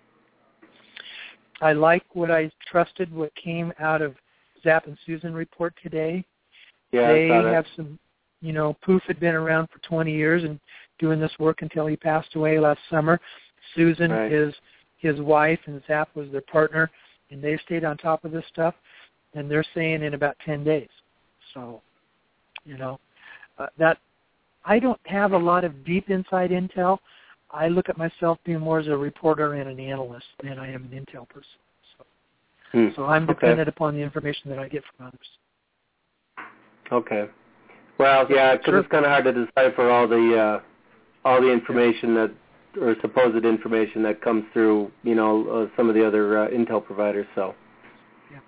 I like what I trusted, what came out of Zapp and Susan report today. Yeah, they I saw that. have some, Poof had been around for 20 years and doing this work until he passed away last summer. Susan is his wife, and Zapp was their partner, and they've stayed on top of this stuff, and they're saying in about 10 days. So, that I don't have a lot of deep inside intel. I look at myself being more as a reporter and an analyst than I am an intel person. So I'm dependent upon the information that I get from others. Okay. Well, yeah, because it's kind of hard to decipher all the information that, or supposed information that comes through, some of the other intel providers. So. Yeah.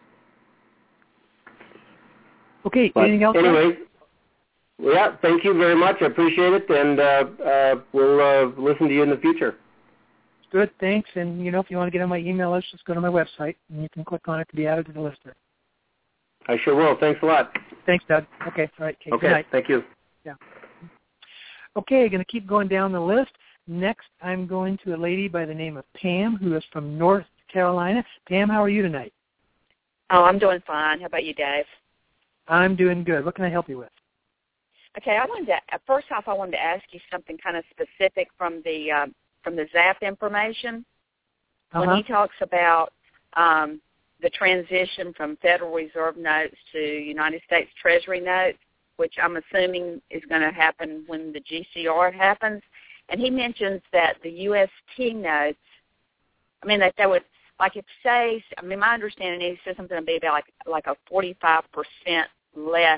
Okay. Anything else? Anyway. Yeah, thank you very much. I appreciate it, and we'll listen to you in the future. Good, thanks. And, if you want to get on my email list, just go to my website, and you can click on it to be added to the list there. I sure will. Thanks a lot. Thanks, Doug. Okay, all right. Okay, good night. Thank you. Yeah. Okay, going to keep going down the list. Next, I'm going to a lady by the name of Pam, who is from North Carolina. Pam, how are you tonight? Oh, I'm doing fine. How about you, Dave? I'm doing good. What can I help you with? Okay, first off, I wanted to ask you something kind of specific from the Zapp information. When he talks about the transition from Federal Reserve notes to United States Treasury notes, which I'm assuming is going to happen when the GCR happens, and he mentions that the UST notes, that would, like if say, my understanding is he says something to be about like a 45% less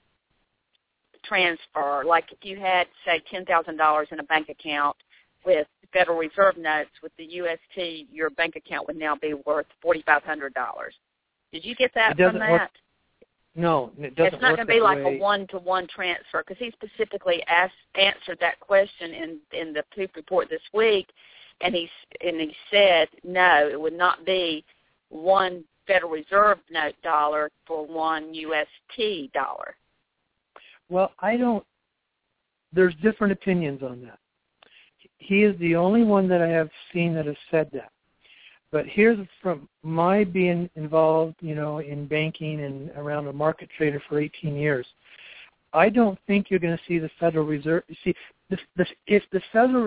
transfer. Like if you had, say, $10,000 in a bank account with Federal Reserve notes, with the UST, your bank account would now be worth $4,500. Did you get that from that? No, it doesn't. It's not going to be like a one-to-one transfer, because he specifically answered that question in the Poof report this week, and he said no, it would not be one Federal Reserve note dollar for one UST dollar. Well, there's different opinions on that. He is the only one that I have seen that has said that. But here's from my being involved, in banking and around a market trader for 18 years. I don't think you're going to see the Federal Reserve. See, if the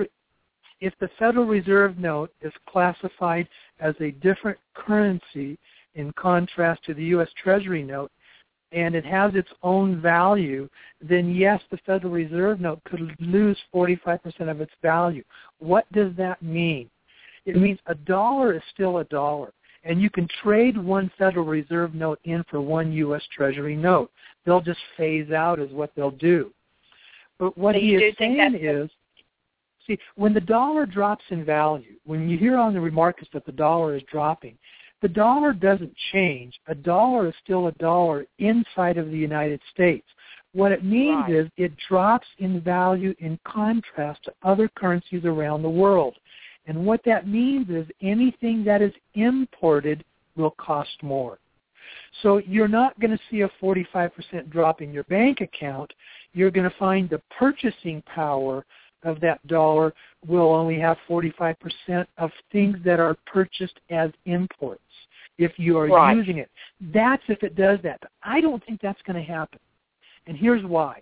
Federal Reserve note is classified as a different currency in contrast to the U.S. Treasury note, and it has its own value, then yes, the Federal Reserve note could lose 45% of its value. What does that mean? It means a dollar is still a dollar, and you can trade one Federal Reserve note in for one U.S. Treasury note. They'll just phase out is what they'll do. But what he is saying is, see, when the dollar drops in value, when you hear on the remarks that the dollar is dropping, the dollar doesn't change. A dollar is still a dollar inside of the United States. What it means is it drops in value in contrast to other currencies around the world. And what that means is anything that is imported will cost more. So you're not going to see a 45% drop in your bank account. You're going to find the purchasing power of that dollar will only have 45% of things that are purchased as imports if you are using it. That's if it does that. But I don't think that's going to happen. And here's why.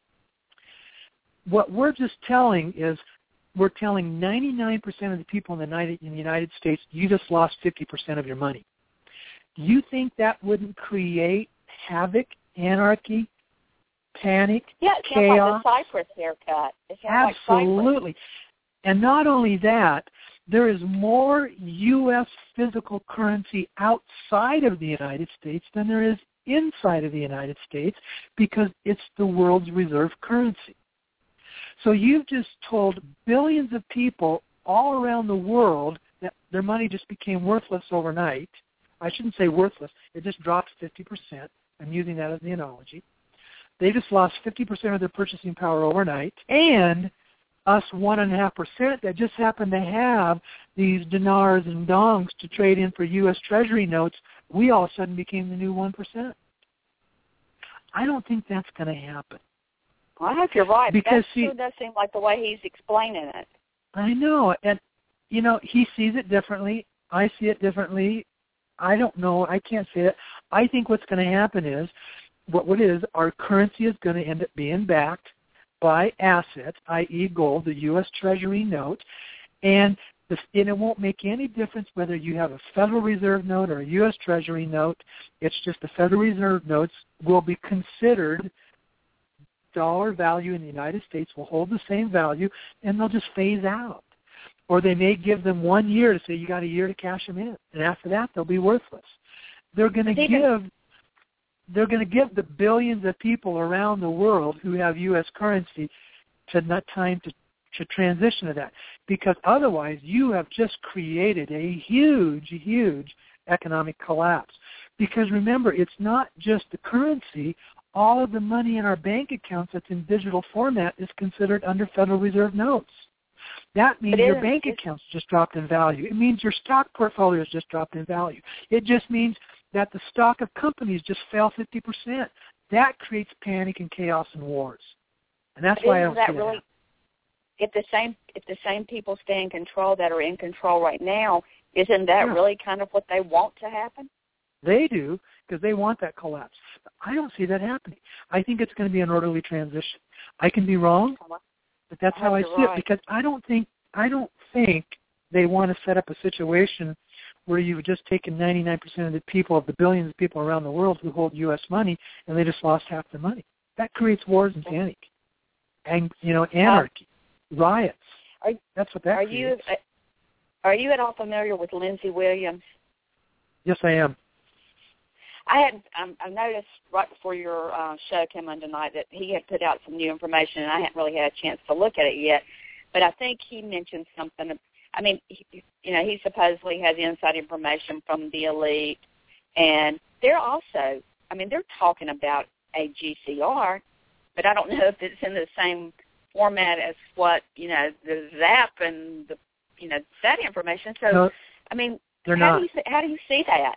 What we're just telling is we're telling 99% of the people in the United States, you just lost 50% of your money. Do you think that wouldn't create havoc, anarchy, panic, chaos? Like the Cyprus haircut. Absolutely. And not only that, there is more U.S. physical currency outside of the United States than there is inside of the United States because it's the world's reserve currency. So you've just told billions of people all around the world that their money just became worthless overnight. I shouldn't say worthless. It just dropped 50%. I'm using that as the analogy. They just lost 50% of their purchasing power overnight, and us 1.5% that just happen to have these dinars and dongs to trade in for U.S. Treasury notes, we all of a sudden became the new 1%. I don't think that's going to happen. Well, I hope you're right. Because that sure does seem like the way he's explaining it. I know, and he sees it differently. I see it differently. I don't know. I can't say it. I think what's going to happen is, our currency is going to end up being backed by assets, i.e. gold, the U.S. Treasury note, and it won't make any difference whether you have a Federal Reserve note or a U.S. Treasury note. It's just the Federal Reserve notes will be considered dollar value in the United States, will hold the same value, and they'll just phase out. Or they may give them 1 year to say you got a year to cash them in, and after that they'll be worthless. They're going to give the billions of people around the world who have U.S. currency time to transition to that, because otherwise you have just created a huge, huge economic collapse. Because remember, it's not just the currency. All of the money in our bank accounts that's in digital format is considered under Federal Reserve notes. That means your bank accounts just dropped in value. It means your stock portfolio has just dropped in value. It just means that the stock of companies just fell 50%. That creates panic and chaos and wars. And that's why I don't see that. If the same people stay in control that are in control right now, isn't that really kind of what they want to happen? They do, because they want that collapse. I don't see that happening. I think it's going to be an orderly transition. I can be wrong, but that's how I see it, because I don't think they want to set up a situation where you've just taken 99% of the people, of the billions of people around the world who hold U.S. money, and they just lost half their money. That creates wars and panic, and anarchy, riots. That's what that creates. Are you at all familiar with Lindsey Williams? Yes, I am. I noticed right before your show came on tonight that he had put out some new information, and I hadn't really had a chance to look at it yet. But I think he mentioned something. I mean, he supposedly has inside information from the elite, and they're also, they're talking about a GCR, but I don't know if it's in the same format as what, the ZAP and the, that information. So, no, how do you see that?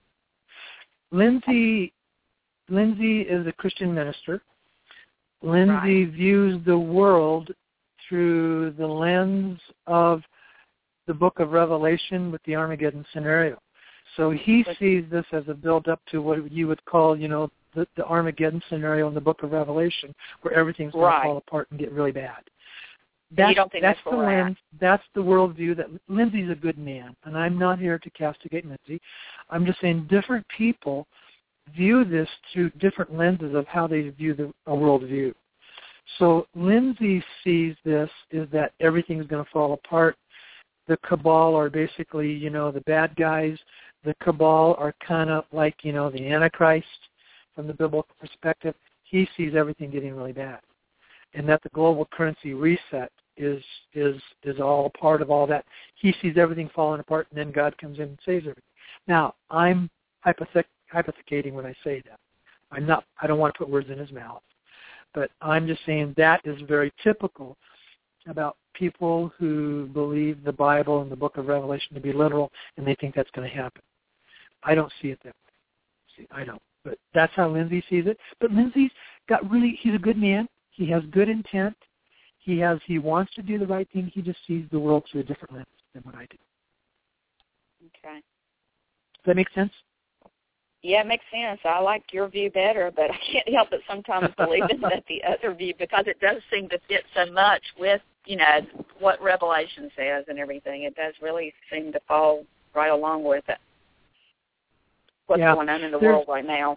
Lindsey is a Christian minister. Lindsey views the world through the lens of the book of Revelation with the Armageddon scenario. So he sees this as a build-up to what you would call, the Armageddon scenario in the book of Revelation, where everything's going to fall apart and get really bad. You don't think that's the lens. That's the worldview that Lindsey's a good man, and I'm not here to castigate Lindsey. I'm just saying different people view this through different lenses of how they view a worldview. So Lindsey sees this is that everything's going to fall apart. The cabal are basically, the bad guys. The cabal are kind of like, the Antichrist from the biblical perspective. He sees everything getting really bad, and that the global currency reset is all part of all that. He sees everything falling apart, and then God comes in and saves everything. Now, I'm hypothecating when I say that. I don't want to put words in his mouth, but I'm just saying that is very typical about people who believe the Bible and the book of Revelation to be literal, and they think that's going to happen. I don't see it that way. I don't. But that's how Lindsey sees it. But Lindsey's he's a good man. He has good intent. He wants to do the right thing. He just sees the world through a different lens than what I do. Okay. Does that make sense? Yeah, it makes sense. I like your view better, but I can't help but sometimes believe in the other view, because it does seem to fit so much with, what Revelation says and everything. It does really seem to fall right along with it. What's going on in the world right now.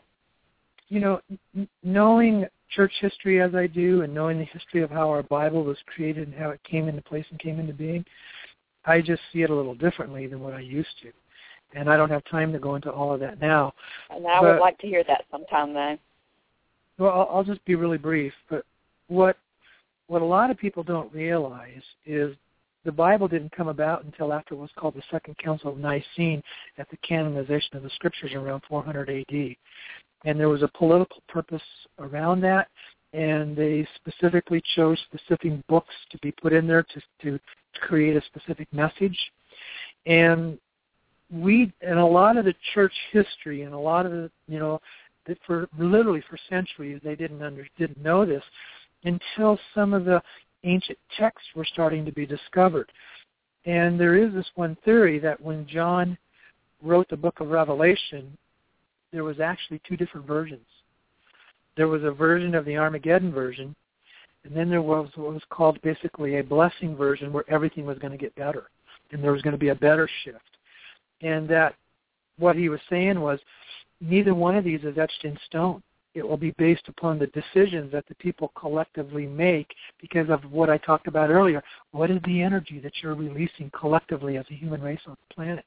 Knowing church history as I do, and knowing the history of how our Bible was created and how it came into place and came into being, I just see it a little differently than what I used to. And I don't have time to go into all of that now. And I would like to hear that sometime, though. Well, I'll just be really brief. But what a lot of people don't realize is the Bible didn't come about until after what's called the Second Council of Nicene, at the canonization of the Scriptures around 400 A.D. And there was a political purpose around that, and they specifically chose specific books to be put in there to create a specific message. And a lot of the church history, and a lot of the, for centuries they didn't know this, until some of the ancient texts were starting to be discovered. And there is this one theory that when John wrote the book of Revelation, there was actually two different versions. There was a version of the Armageddon version, and then there was what was called basically a blessing version where everything was going to get better, and there was going to be a better shift. And that what he was saying was neither one of these is etched in stone. It will be based upon the decisions that the people collectively make because of what I talked about earlier. What is the energy that you're releasing collectively as a human race on the planet?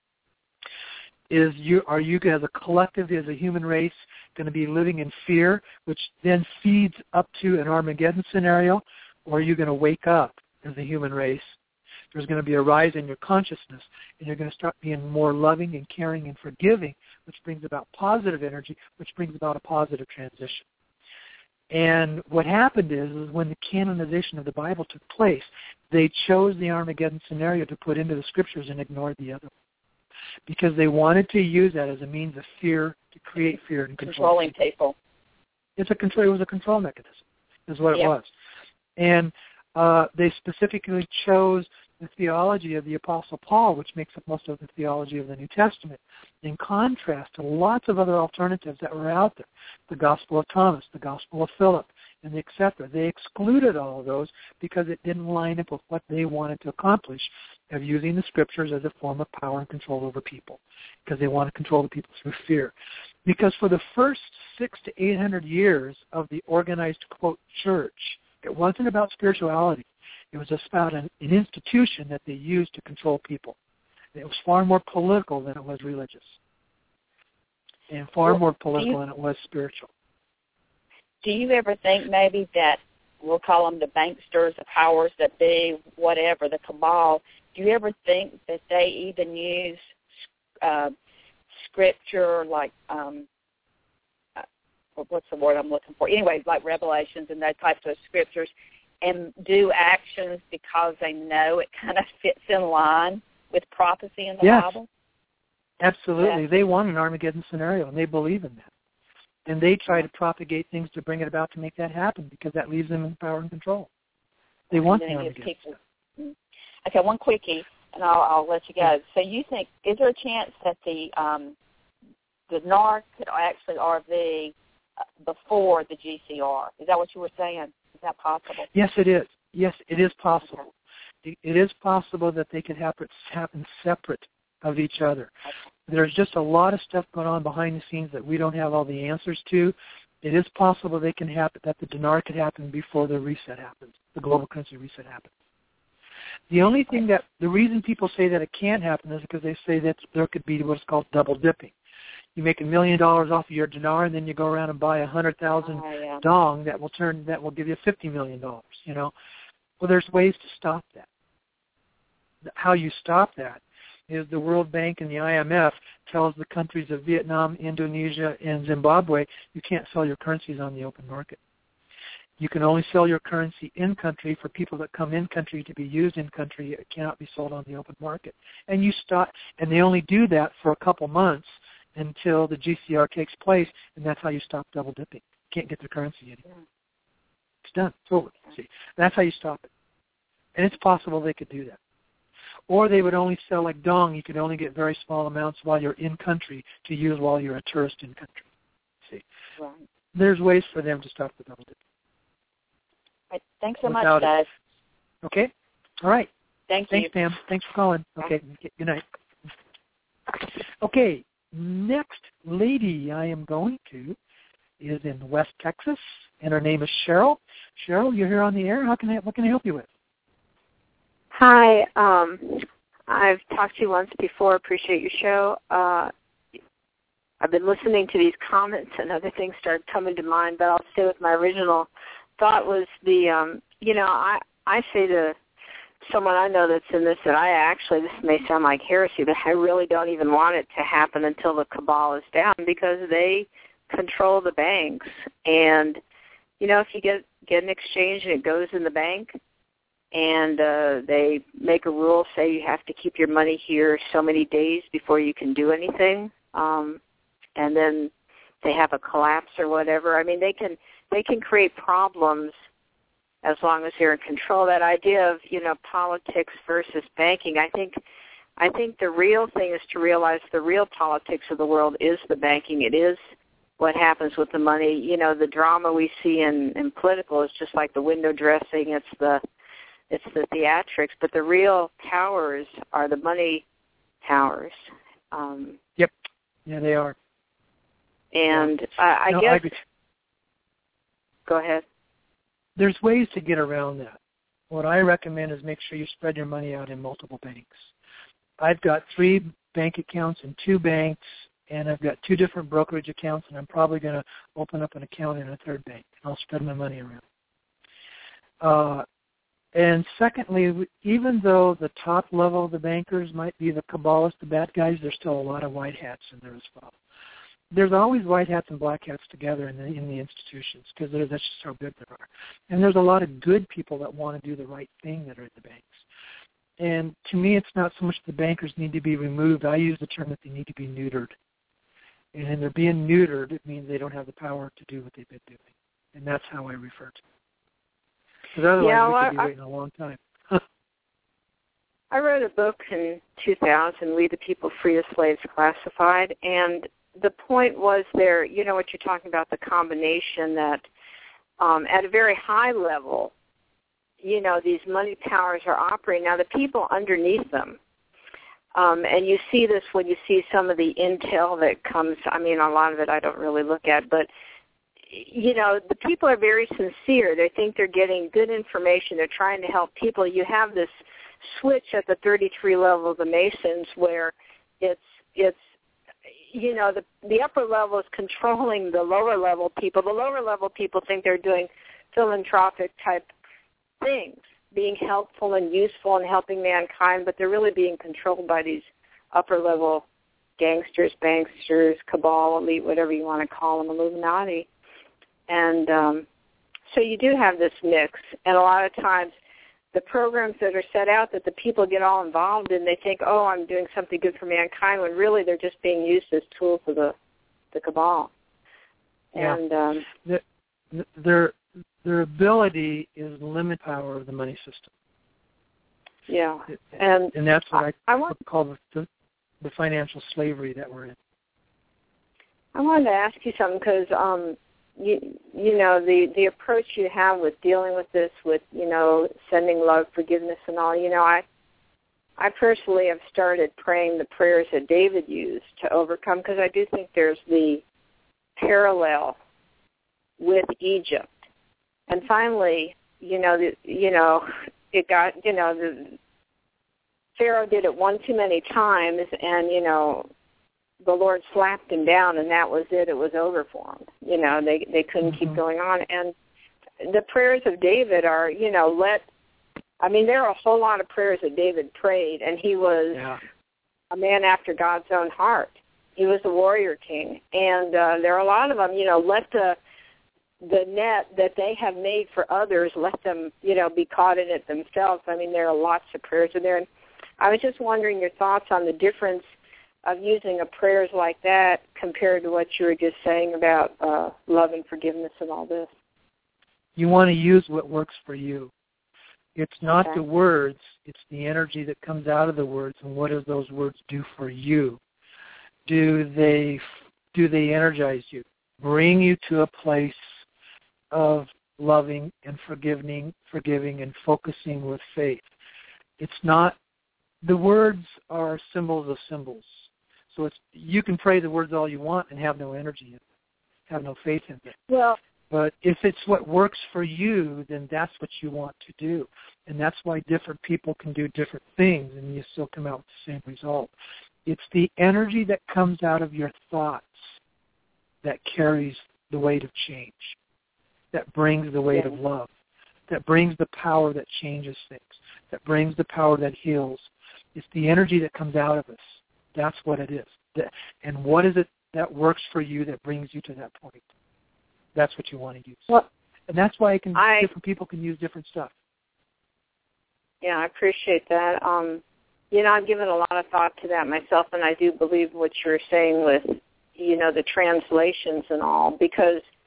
Are you as a collective, as a human race, going to be living in fear, which then feeds up to an Armageddon scenario, or are you going to wake up as a human race? There's going to be a rise in your consciousness, and you're going to start being more loving and caring and forgiving, which brings about positive energy, which brings about a positive transition. And what happened is when the canonization of the Bible took place, they chose the Armageddon scenario to put into the scriptures and ignored the other one, because they wanted to use that as a means of fear, to create fear and control. Controlling people. It was a control mechanism, is what it was. And they specifically chose the theology of the Apostle Paul, which makes up most of the theology of the New Testament, in contrast to lots of other alternatives that were out there, the Gospel of Thomas, the Gospel of Philip, and etc. They excluded all of those because it didn't line up with what they wanted to accomplish of using the Scriptures as a form of power and control over people, because they want to control the people through fear. Because for the first 600 to 800 years of the organized, quote, church, it wasn't about spirituality. It was just about an institution that they used to control people. It was far more political than it was religious, and far more political than it was spiritual. Do you ever think maybe that, we'll call them the banksters, the powers that be, whatever, the cabal, do you ever think that they even use scripture like, what's the word I'm looking for? Anyways, like Revelations and those types of scriptures, and do actions because they know it kind of fits in line with prophecy in the Bible? Absolutely. They want an Armageddon scenario, and they believe in that. And they try to propagate things to bring it about to make that happen, because that leaves them in power and control. They want the Armageddon scenario. Okay, one quickie, and I'll let you go. So you think, is there a chance that the NAR could actually RV before the GCR? Is that what you were saying? Is that possible? Yes, it is. Yes, it is possible. It is possible that they could happen separate of each other. There's just a lot of stuff going on behind the scenes that we don't have all the answers to. It is possible they can happen, that the dinar could happen before the reset happens, the global currency reset happens. The only thing the reason people say that it can't happen is because they say that there could be what's called double dipping. You make $1 million off of your dinar, and then you go around and buy 100,000 dong that will give you $50 million. You know, well, there's ways to stop that. How you stop that is the World Bank and the IMF tells the countries of Vietnam, Indonesia, and Zimbabwe, you can't sell your currencies on the open market. You can only sell your currency in country for people that come in country to be used in country. It cannot be sold on the open market. And they only do that for a couple months until the GCR takes place, and that's how you stop double dipping. You can't get the currency anymore. It's done. It's over. See, that's how you stop it. And it's possible they could do that. Or they would only sell like dong. You could only get very small amounts while you're in country to use while you're a tourist in country. See, there's ways for them to stop the double dipping. Right. Thanks so much, guys. Okay. All right. Thanks, Pam. Thanks for calling. Okay. Good night. Okay. Next lady I am going to is in West Texas, and her name is Cheryl. Cheryl, you're here on the air. What can I help you with? Hi. I've talked to you once before. Appreciate your show. I've been listening to these comments, and other things started coming to mind, but I'll stay with my original thought was I say to someone I know that's in this that this may sound like heresy, but I really don't even want it to happen until the cabal is down, because they control the banks. And, if you get an exchange and it goes in the bank and they make a rule, say you have to keep your money here so many days before you can do anything, and then they have a collapse or whatever. I mean, they can create problems as long as they're in control. That idea of, politics versus banking, I think the real thing is to realize the real politics of the world is the banking. It is what happens with the money. The drama we see in political is just like the window dressing. It's the theatrics, but the real powers are the money powers. Yep. Yeah, they are. And I guess. Go ahead. There's ways to get around that. What I recommend is make sure you spread your money out in multiple banks. I've got 3 bank accounts in 2 banks, and I've got 2 different brokerage accounts, and I'm probably going to open up an account in a 3rd bank. I'll spread my money around. And secondly, even though the top level of the bankers might be the Kabbalists, the bad guys, there's still a lot of white hats in there as well. There's always white hats and black hats together in the institutions because that's just how good there are. And there's a lot of good people that want to do the right thing that are at the banks. And to me, it's not so much the bankers need to be removed. I use the term that they need to be neutered. And in their being neutered, it means they don't have the power to do what they've been doing. And that's how I refer to it. Because otherwise we could be waiting a long time. I wrote a book in 2000, We the People, Free the Slaves Classified, and the point was there, what you're talking about, the combination that at a very high level, these money powers are operating. Now, the people underneath them, and you see this when you see some of the intel that comes, a lot of it I don't really look at, but, the people are very sincere. They think they're getting good information. They're trying to help people. You have this switch at the 33 level of the Masons where it's the upper level is controlling the lower level people. The lower level people think they're doing philanthropic type things, being helpful and useful and helping mankind, but they're really being controlled by these upper level gangsters, banksters, cabal, elite, whatever you want to call them, Illuminati. And so you do have this mix, and a lot of times the programs that are set out that the people get all involved in, they think, oh, I'm doing something good for mankind, when really they're just being used as tools of the cabal. Yeah. And their ability is the limit power of the money system. Yeah. And that's what I call the financial slavery that we're in. I wanted to ask you something because the approach you have with dealing with this, with sending love, forgiveness, and all. I personally have started praying the prayers that David used to overcome, because I do think there's the parallel with Egypt. And finally, it got the Pharaoh did it one too many times, and the Lord slapped him down, and that was it. It was over for him. They couldn't keep going on. And the prayers of David are, there are a whole lot of prayers that David prayed, and he was a man after God's own heart. He was a warrior king. And there are a lot of them, let the net that they have made for others, let them, be caught in it themselves. There are lots of prayers in there. And I was just wondering your thoughts on the difference of using a prayers like that compared to what you were just saying about love and forgiveness and all this. You want to use what works for you. It's not the words, it's the energy that comes out of the words, and what does those words do for you? Do they energize you, bring you to a place of loving and forgiving and focusing with faith? It's not, the words are symbols of symbols. So you can pray the words all you want and have no energy in it, have no faith in it. Well, but if it's what works for you, then that's what you want to do. And that's why different people can do different things and you still come out with the same result. It's the energy that comes out of your thoughts that carries the weight of change, that brings the weight of love, that brings the power that changes things, that brings the power that heals. It's the energy that comes out of us. That's what it is. And what is it that works for you that brings you to that point? That's what you want to use. Well, and that's why different people can use different stuff. Yeah, I appreciate that. I've given a lot of thought to that myself, and I do believe what you're saying with, the translations and all, because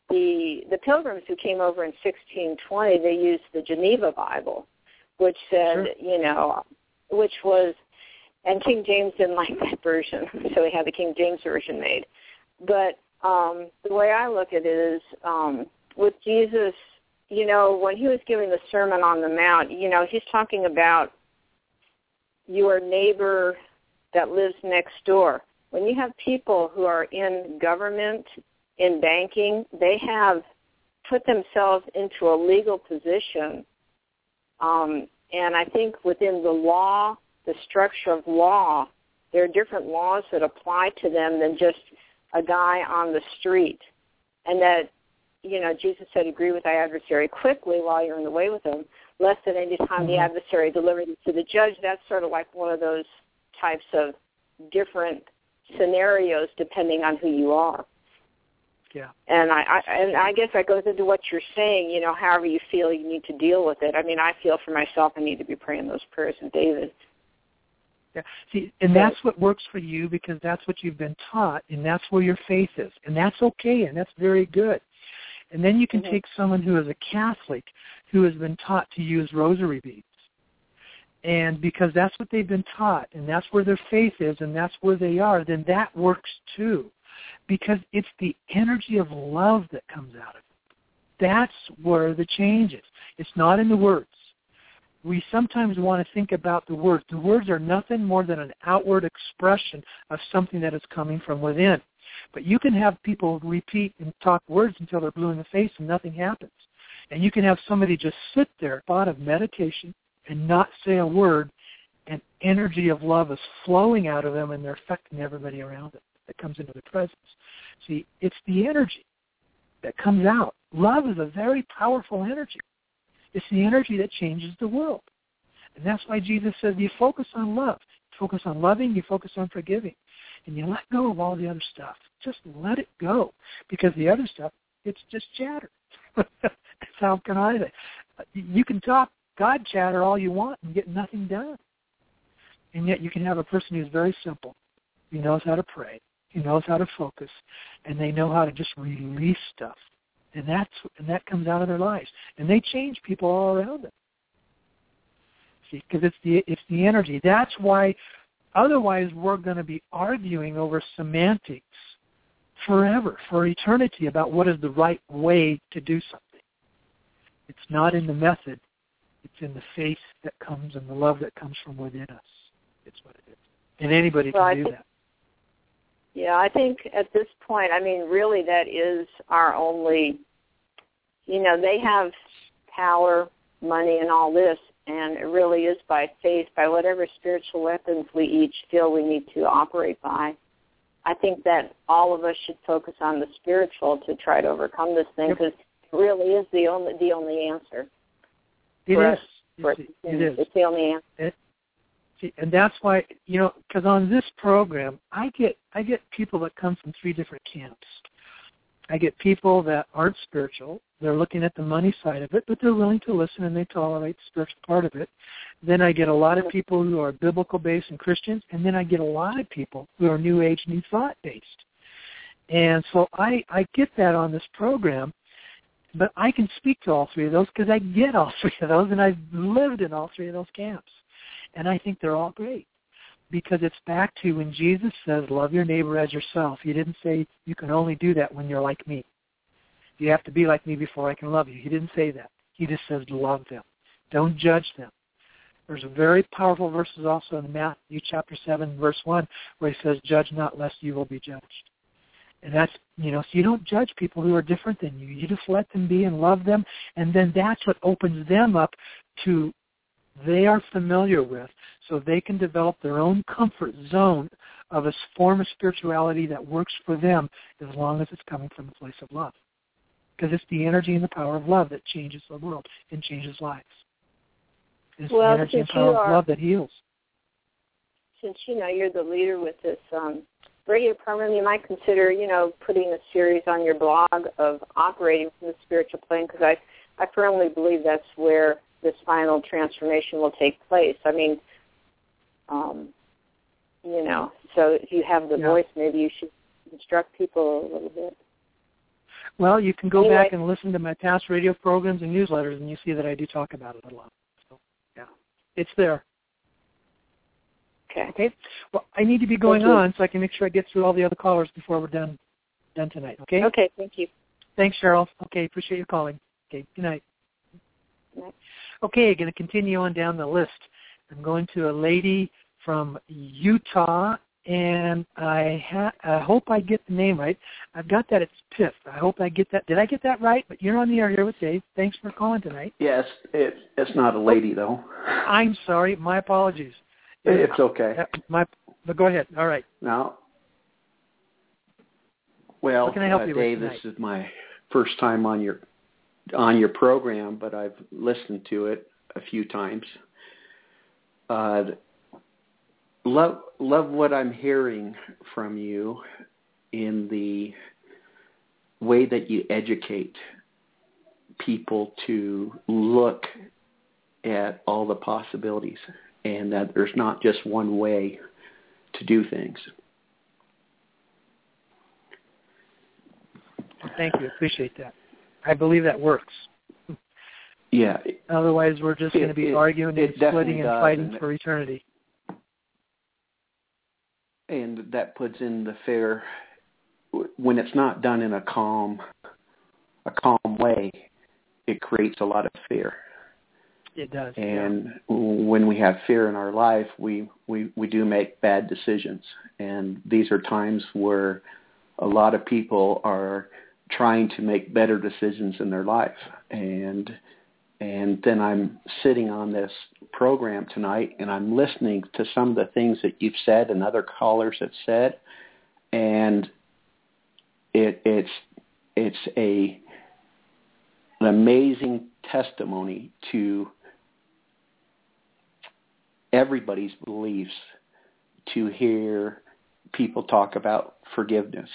the Pilgrims who came over in 1620, they used the Geneva Bible, which said, which was, and King James didn't like that version, so he had the King James Version made. But the way I look at it is, with Jesus, when he was giving the Sermon on the Mount, he's talking about your neighbor that lives next door. When you have people who are in government, in banking, they have put themselves into a legal position. And I think within the law, the structure of law, there are different laws that apply to them than just a guy on the street. And that, Jesus said, agree with thy adversary quickly while you're in the way with him, lest at any time the adversary deliver you to the judge. That's sort of like one of those types of different scenarios depending on who you are. Yeah. And I guess that goes into what you're saying, however you feel you need to deal with it. I mean, I feel for myself I need to be praying those prayers with David. Yeah. See, and that's what works for you because that's what you've been taught, and that's where your faith is. And that's okay, and that's very good. And then you can take someone who is a Catholic who has been taught to use rosary beads. And because that's what they've been taught, and that's where their faith is, and that's where they are, then that works too. Because it's the energy of love that comes out of it. That's where the change is. It's not in the words. We sometimes want to think about the words. The words are nothing more than an outward expression of something that is coming from within. But you can have people repeat and talk words until they're blue in the face and nothing happens. And you can have somebody just sit there, thought of meditation, and not say a word, and energy of love is flowing out of them and they're affecting everybody around it that comes into the presence. See, it's the energy that comes out. Love is a very powerful energy. It's the energy that changes the world. And that's why Jesus says you focus on love. You focus on loving, you focus on forgiving. And you let go of all the other stuff. Just let it go. Because the other stuff, it's just chatter. How can I say? You can talk God chatter all you want and get nothing done. And yet you can have a person who's very simple. He knows how to pray. He knows how to focus. And they know how to just release stuff. And that comes out of their lives. And they change people all around them. See, because it's the energy. That's why otherwise we're going to be arguing over semantics forever, for eternity, about what is the right way to do something. It's not in the method. It's in the faith that comes and the love that comes from within us. It's what it is. And anybody can do that. Yeah, I think at this point, really that is our only, they have power, money, and all this, and it really is by faith, by whatever spiritual weapons we each feel we need to operate by. I think that all of us should focus on the spiritual to try to overcome this thing, because it really is the only answer. It is. It's the only answer. And that's why, because on this program, I get people that come from 3 different camps. I get people that aren't spiritual. They're looking at the money side of it, but they're willing to listen and they tolerate the spiritual part of it. Then I get a lot of people who are biblical-based and Christians, and then I get a lot of people who are New Age, New Thought-based. And so I get that on this program, but I can speak to all 3 of those because I get all 3 of those, and I've lived in all 3 of those camps. And I think they're all great because it's back to when Jesus says, love your neighbor as yourself. He didn't say you can only do that when you're like me. You have to be like me before I can love you. He didn't say that. He just says love them. Don't judge them. There's a very powerful verses also in Matthew chapter 7, verse 1, where he says, judge not lest you will be judged. And that's, so you don't judge people who are different than you. You just let them be and love them, and then that's what opens them up to they are familiar with, so they can develop their own comfort zone of a form of spirituality that works for them as long as it's coming from a place of love. Because it's the energy and the power of love that changes the world and changes lives. It's the energy and power of love that heals. Since, you're the leader with this radio program, you might consider, putting a series on your blog of operating from the spiritual plane, because I firmly believe that's where this final transformation will take place. So if you have the voice, maybe you should instruct people a little bit. Well, you can go back and listen to my past radio programs and newsletters, and you see that I do talk about it a lot. So, yeah, it's there. Okay. Well, I need to be going on so I can make sure I get through all the other callers before we're done tonight. Okay. Okay. Thank you. Thanks, Cheryl. Okay, appreciate your calling. Okay. Good night. Good night. Okay, going to continue on down the list. I'm going to a lady from Utah. And I hope I get the name right. I've got that it's Piff. I hope I get that. Did I get that right? But you're on the air here with Dave. Thanks for calling tonight. Yes, it's not a lady, though. I'm sorry. My apologies. It's okay. But go ahead. All right. Now, well, what can I help you Dave, with this is my first time on your program, but I've listened to it a few times. Love what I'm hearing from you in the way that you educate people to look at all the possibilities and that there's not just one way to do things. Thank you. Appreciate that. I believe that works. Yeah. Otherwise, we're just going to be arguing and splitting and fighting for eternity. And that puts in the fear, when it's not done in a calm way, it creates a lot of fear. It does. And when we have fear in our life, we do make bad decisions. And these are times where a lot of people are trying to make better decisions in their life. And then I'm sitting on this program tonight, and I'm listening to some of the things that you've said and other callers have said, and it's an amazing testimony to everybody's beliefs to hear people talk about forgiveness.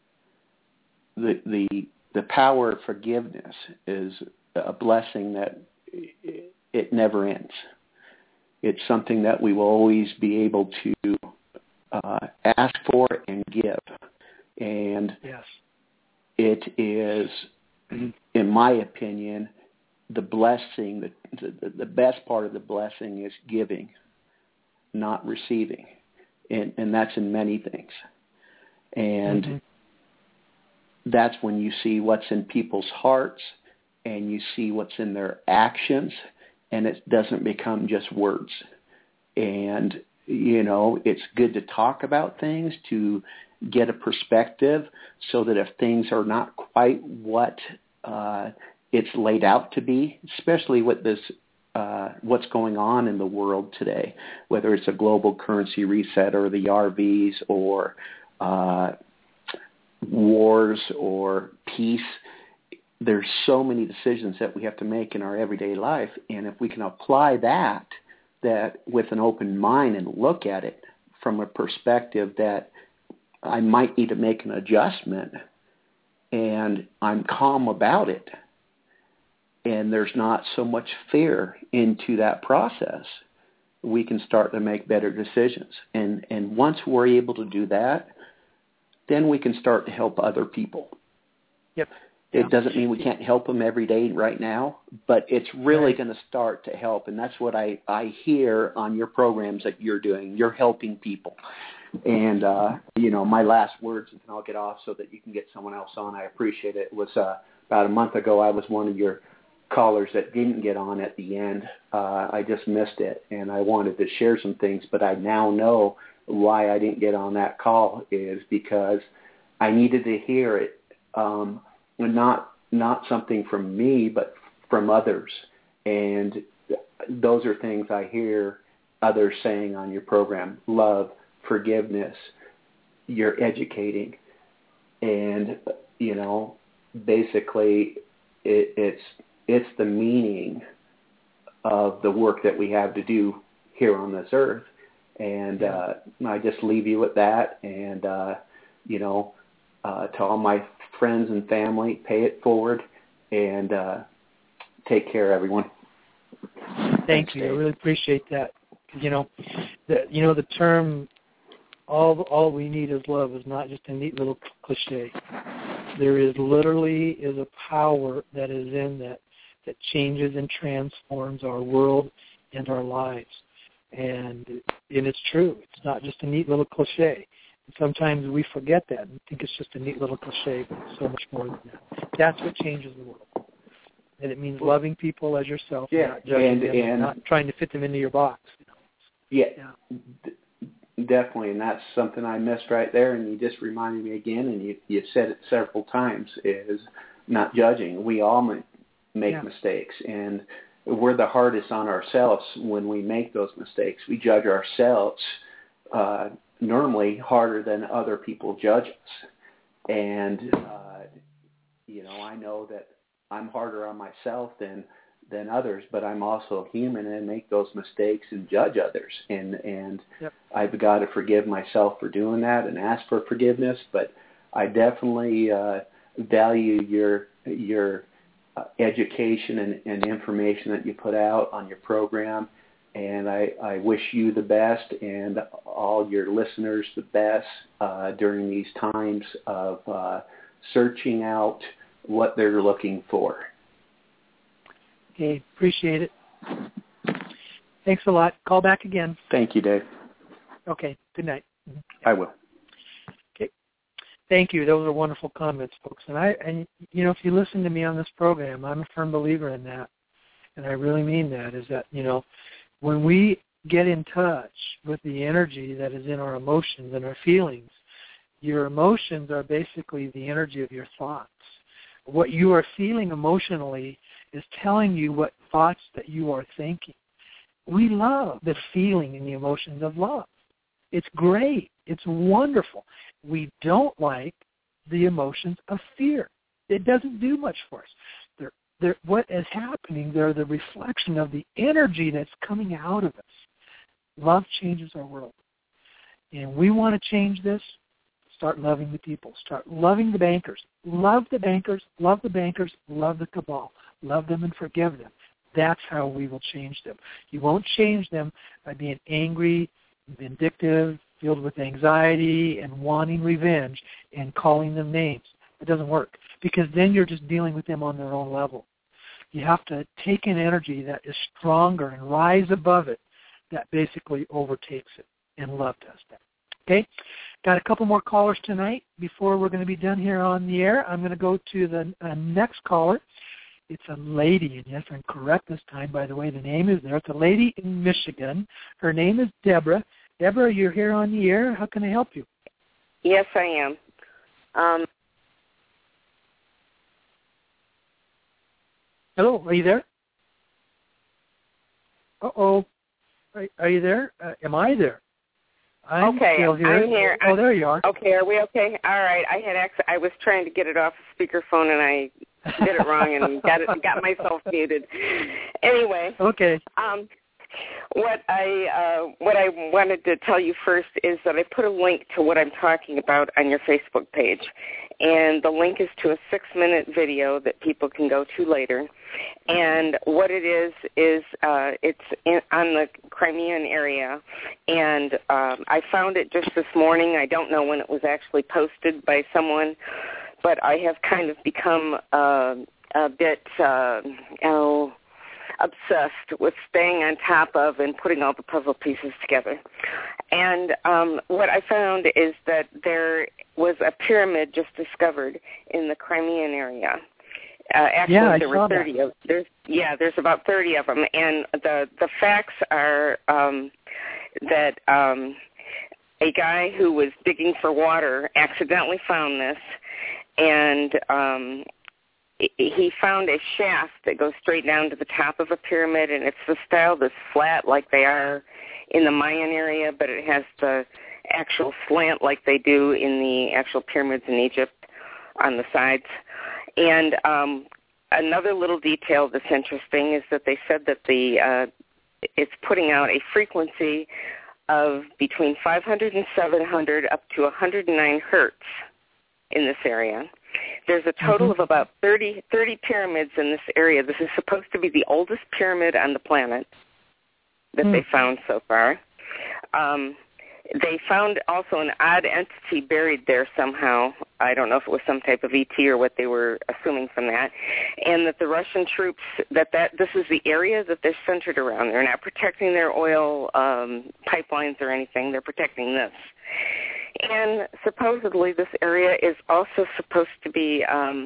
The power of forgiveness is a blessing that it never ends. It's something that we will always be able to ask for and give. And yes, it is, in my opinion, the blessing, the best part of the blessing is giving, not receiving. And that's in many things. And that's when you see what's in people's hearts and you see what's in their actions, and it doesn't become just words. And, it's good to talk about things, to get a perspective so that if things are not quite what it's laid out to be, especially with this, what's going on in the world today, whether it's a global currency reset or the RVs or wars or peace, there's so many decisions that we have to make in our everyday life. And if we can apply that with an open mind and look at it from a perspective that I might need to make an adjustment, and I'm calm about it, and there's not so much fear into that process, we can start to make better decisions. And once we're able to do that, then we can start to help other people. Yep. It doesn't mean we can't help them every day right now, but it's really going to start to help. And that's what I hear on your programs that you're doing. You're helping people. And, my last words, and I'll get off so that you can get someone else on. I appreciate it. It was about a month ago, I was one of your callers that didn't get on at the end. I just missed it, and I wanted to share some things, but I now know why I didn't get on that call is because I needed to hear it, not something from me, but from others. And those are things I hear others saying on your program: love, forgiveness, you're educating. And, basically it's the meaning of the work that we have to do here on this earth. And I just leave you with that. And, to all my friends and family, pay it forward and take care, everyone. Thank you. Dave. I really appreciate that. The term, all we need is love, is not just a neat little cliche. There is literally a power that is in that changes and transforms our world and our lives. And it's true. It's not just a neat little cliche. And sometimes we forget that and think it's just a neat little cliche, but it's so much more than that. That's what changes the world. And it means loving people as yourself, not judging them, and not trying to fit them into your box. Definitely, and that's something I missed right there, and you just reminded me again, and you said it several times, is not judging. We all make mistakes, and we're the hardest on ourselves when we make those mistakes. We judge ourselves normally harder than other people judge us. And, I know that I'm harder on myself than others, but I'm also human and make those mistakes and judge others. And I've got to forgive myself for doing that and ask for forgiveness. But I definitely value your education and information that you put out on your program. And I wish you the best and all your listeners the best during these times of searching out what they're looking for. Okay, appreciate it. Thanks a lot. Call back again. Thank you, Dave. Okay, good night. I will. Okay, thank you. Those are wonderful comments, folks. And if you listen to me on this program, I'm a firm believer in that, and I really mean that. Is that when we get in touch with the energy that is in our emotions and our feelings, your emotions are basically the energy of your thoughts. What you are feeling emotionally is telling you what thoughts that you are thinking. We love the feeling and the emotions of love. It's great. It's wonderful. We don't like the emotions of fear. It doesn't do much for us. What is happening, they're the reflection of the energy that's coming out of us. Love changes our world. And we want to change this. Start loving the people. Start loving the bankers. Love the bankers. Love the bankers. Love the cabal. Love them and forgive them. That's how we will change them. You won't change them by being angry, vindictive, filled with anxiety, and wanting revenge, and calling them names. It doesn't work, because then you're just dealing with them on their own level. You have to take an energy that is stronger and rise above it that basically overtakes it, and love does that. Okay? Got a couple more callers tonight before we're going to be done here on the air. I'm going to go to the next caller. It's a lady, and yes, I'm correct this time, by the way. The name is there. It's a lady in Michigan. Her name is Deborah. Deborah, you're here on the air. How can I help you? Yes, I am. Hello, are you there? Uh-oh. Are you there? Am I there? I'm still here. I'm here. Oh, there you are. Okay, are we okay? All right. I was trying to get it off speakerphone, and I did it wrong and got myself muted. Anyway. Okay. What I wanted to tell you first is that I put a link to what I'm talking about on your Facebook page, and the link is to a 6-minute video that people can go to later. And what it is it's on the Crimean area, and I found it just this morning. I don't know when it was actually posted by someone, but I have kind of become a bit obsessed with staying on top of and putting all the puzzle pieces together. And what I found is that there was a pyramid just discovered in the Crimean area. Actually, there were 30 of there's about 30 of them, and the facts are that a guy who was digging for water accidentally found this, and he found a shaft that goes straight down to the top of a pyramid, and it's the style that's flat like they are in the Mayan area, but it has the actual slant like they do in the actual pyramids in Egypt on the sides. And another little detail that's interesting is that they said that it's putting out a frequency of between 500 and 700 up to 109 hertz in this area. There's a total of about 30 pyramids in this area. This is supposed to be the oldest pyramid on the planet that they found so far. They found also an odd entity buried there somehow, I don't know if it was some type of ET or what they were assuming from that, and that the Russian troops, that this is the area that they're centered around. They're not protecting their oil pipelines or anything. They're protecting this. And supposedly this area is also supposed to be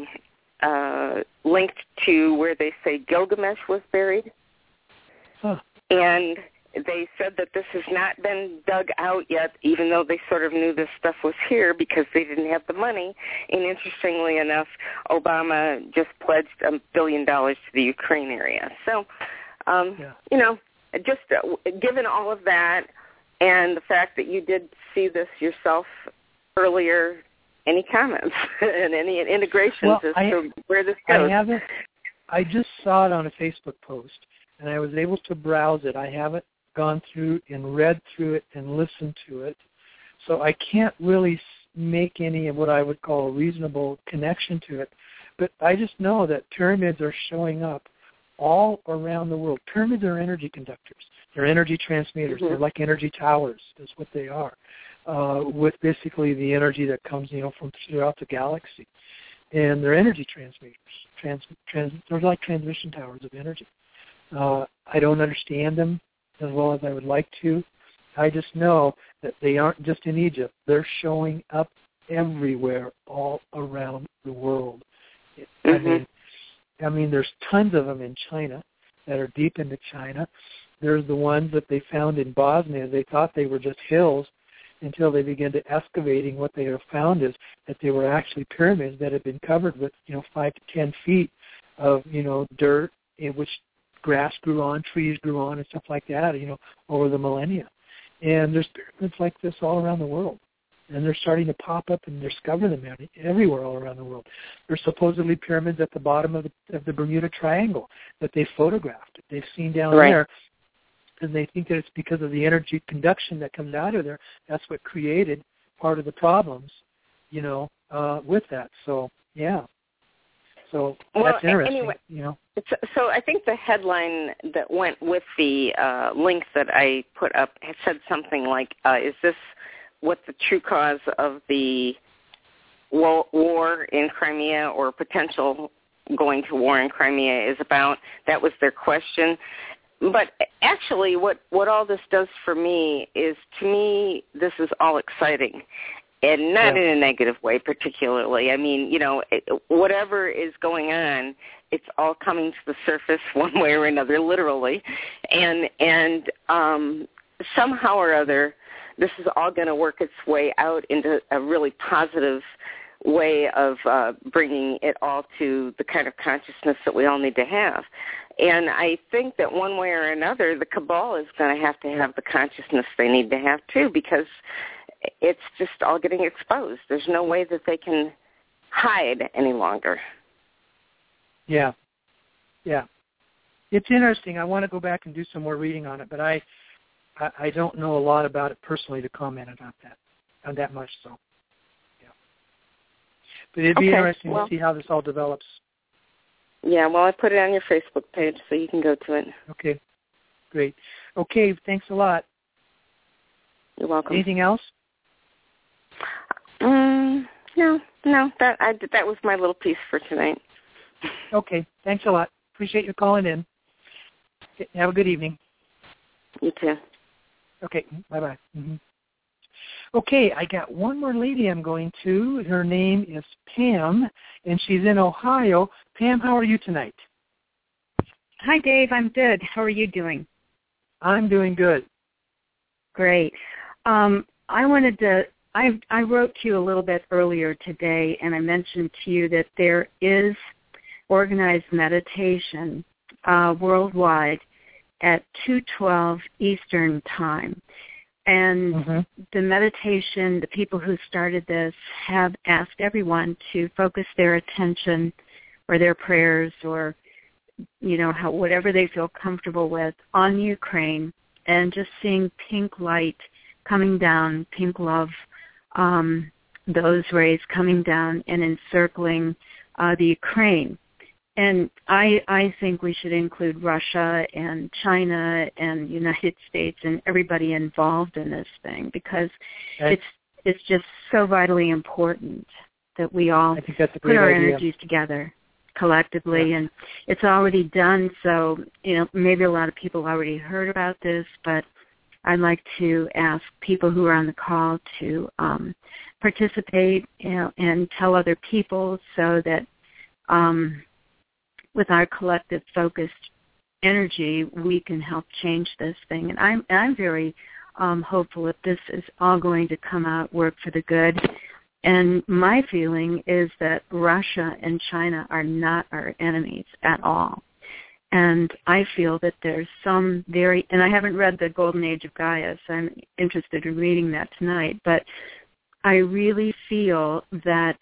linked to where they say Gilgamesh was buried. Huh. And they said that this has not been dug out yet, even though they sort of knew this stuff was here because they didn't have the money. And interestingly enough, Obama just pledged $1 billion to the Ukraine area. So, you know, just given all of that and the fact that you did see this yourself earlier, any comments and any integrations to where this goes? I just saw it on a Facebook post, and I was able to browse it. I haven't gone through and read through it and listened to it, so I can't really make any of what I would call a reasonable connection to it. But I just know that pyramids are showing up all around the world. Pyramids are energy conductors. They're energy transmitters. They're like energy towers. That's what they are, with basically the energy that comes, from throughout the galaxy. And they're energy transmitters. They're like transmission towers of energy. I don't understand them as well as I would like to. I just know that they aren't just in Egypt. They're showing up everywhere, all around the world. I mean, there's tons of them in China that are deep into China. There's the ones that they found in Bosnia. They thought they were just hills until they began to excavating. What they have found is that they were actually pyramids that had been covered with, 5 to 10 feet of, dirt in which grass grew on, trees grew on, and stuff like that, over the millennia. And there's pyramids like this all around the world. And they're starting to pop up and discover them everywhere all around the world. There's supposedly pyramids at the bottom of the Bermuda Triangle that they photographed, that they've seen down there. And they think that it's because of the energy conduction that comes out of there. That's what created part of the problems, with that. So, yeah. So that's interesting. Anyway, so I think the headline that went with the link that I put up had said something like, is this what the true cause of the war in Crimea or potential going to war in Crimea is about? That was their question. But actually what all this does for me is, to me, this is all exciting. And not in a negative way particularly. I mean, whatever is going on, it's all coming to the surface one way or another, literally. And somehow or other, this is all going to work its way out into a really positive way of bringing it all to the kind of consciousness that we all need to have. And I think that one way or another, the cabal is going to have the consciousness they need to have too, because it's just all getting exposed. There's no way that they can hide any longer. Yeah. It's interesting. I want to go back and do some more reading on it, but I don't know a lot about it personally to comment on that much. So, yeah. But it'd be interesting to see how this all develops. Yeah, well, I put it on your Facebook page, so you can go to it. Okay, great. Okay, thanks a lot. You're welcome. Anything else? No. That was my little piece for tonight. Okay, thanks a lot. Appreciate you calling in. Have a good evening. You too. Okay, bye-bye. Okay, I got one more lady I'm going to. Her name is Pam, and she's in Ohio. Pam, how are you tonight? Hi, Dave. I'm good. How are you doing? I'm doing good. Great. I wrote to you a little bit earlier today, and I mentioned to you that there is organized meditation worldwide at 2:12 Eastern Time. And the meditation, the people who started this have asked everyone to focus their attention or their prayers or, whatever they feel comfortable with on Ukraine, and just seeing pink light coming down, pink love, those rays coming down and encircling the Ukraine. And I think we should include Russia and China and United States and everybody involved in this thing, because it's just so vitally important. that we all I think that's a put great our idea. energies together collectively, and it's already done. So, maybe a lot of people already heard about this, but I'd like to ask people who are on the call to participate and tell other people, so that with our collective focused energy, we can help change this thing. And I'm very hopeful that this is all going to come out, work for the good. And my feeling is that Russia and China are not our enemies at all. And I feel that there's some and I haven't read the Golden Age of Gaia, so I'm interested in reading that tonight, but I really feel that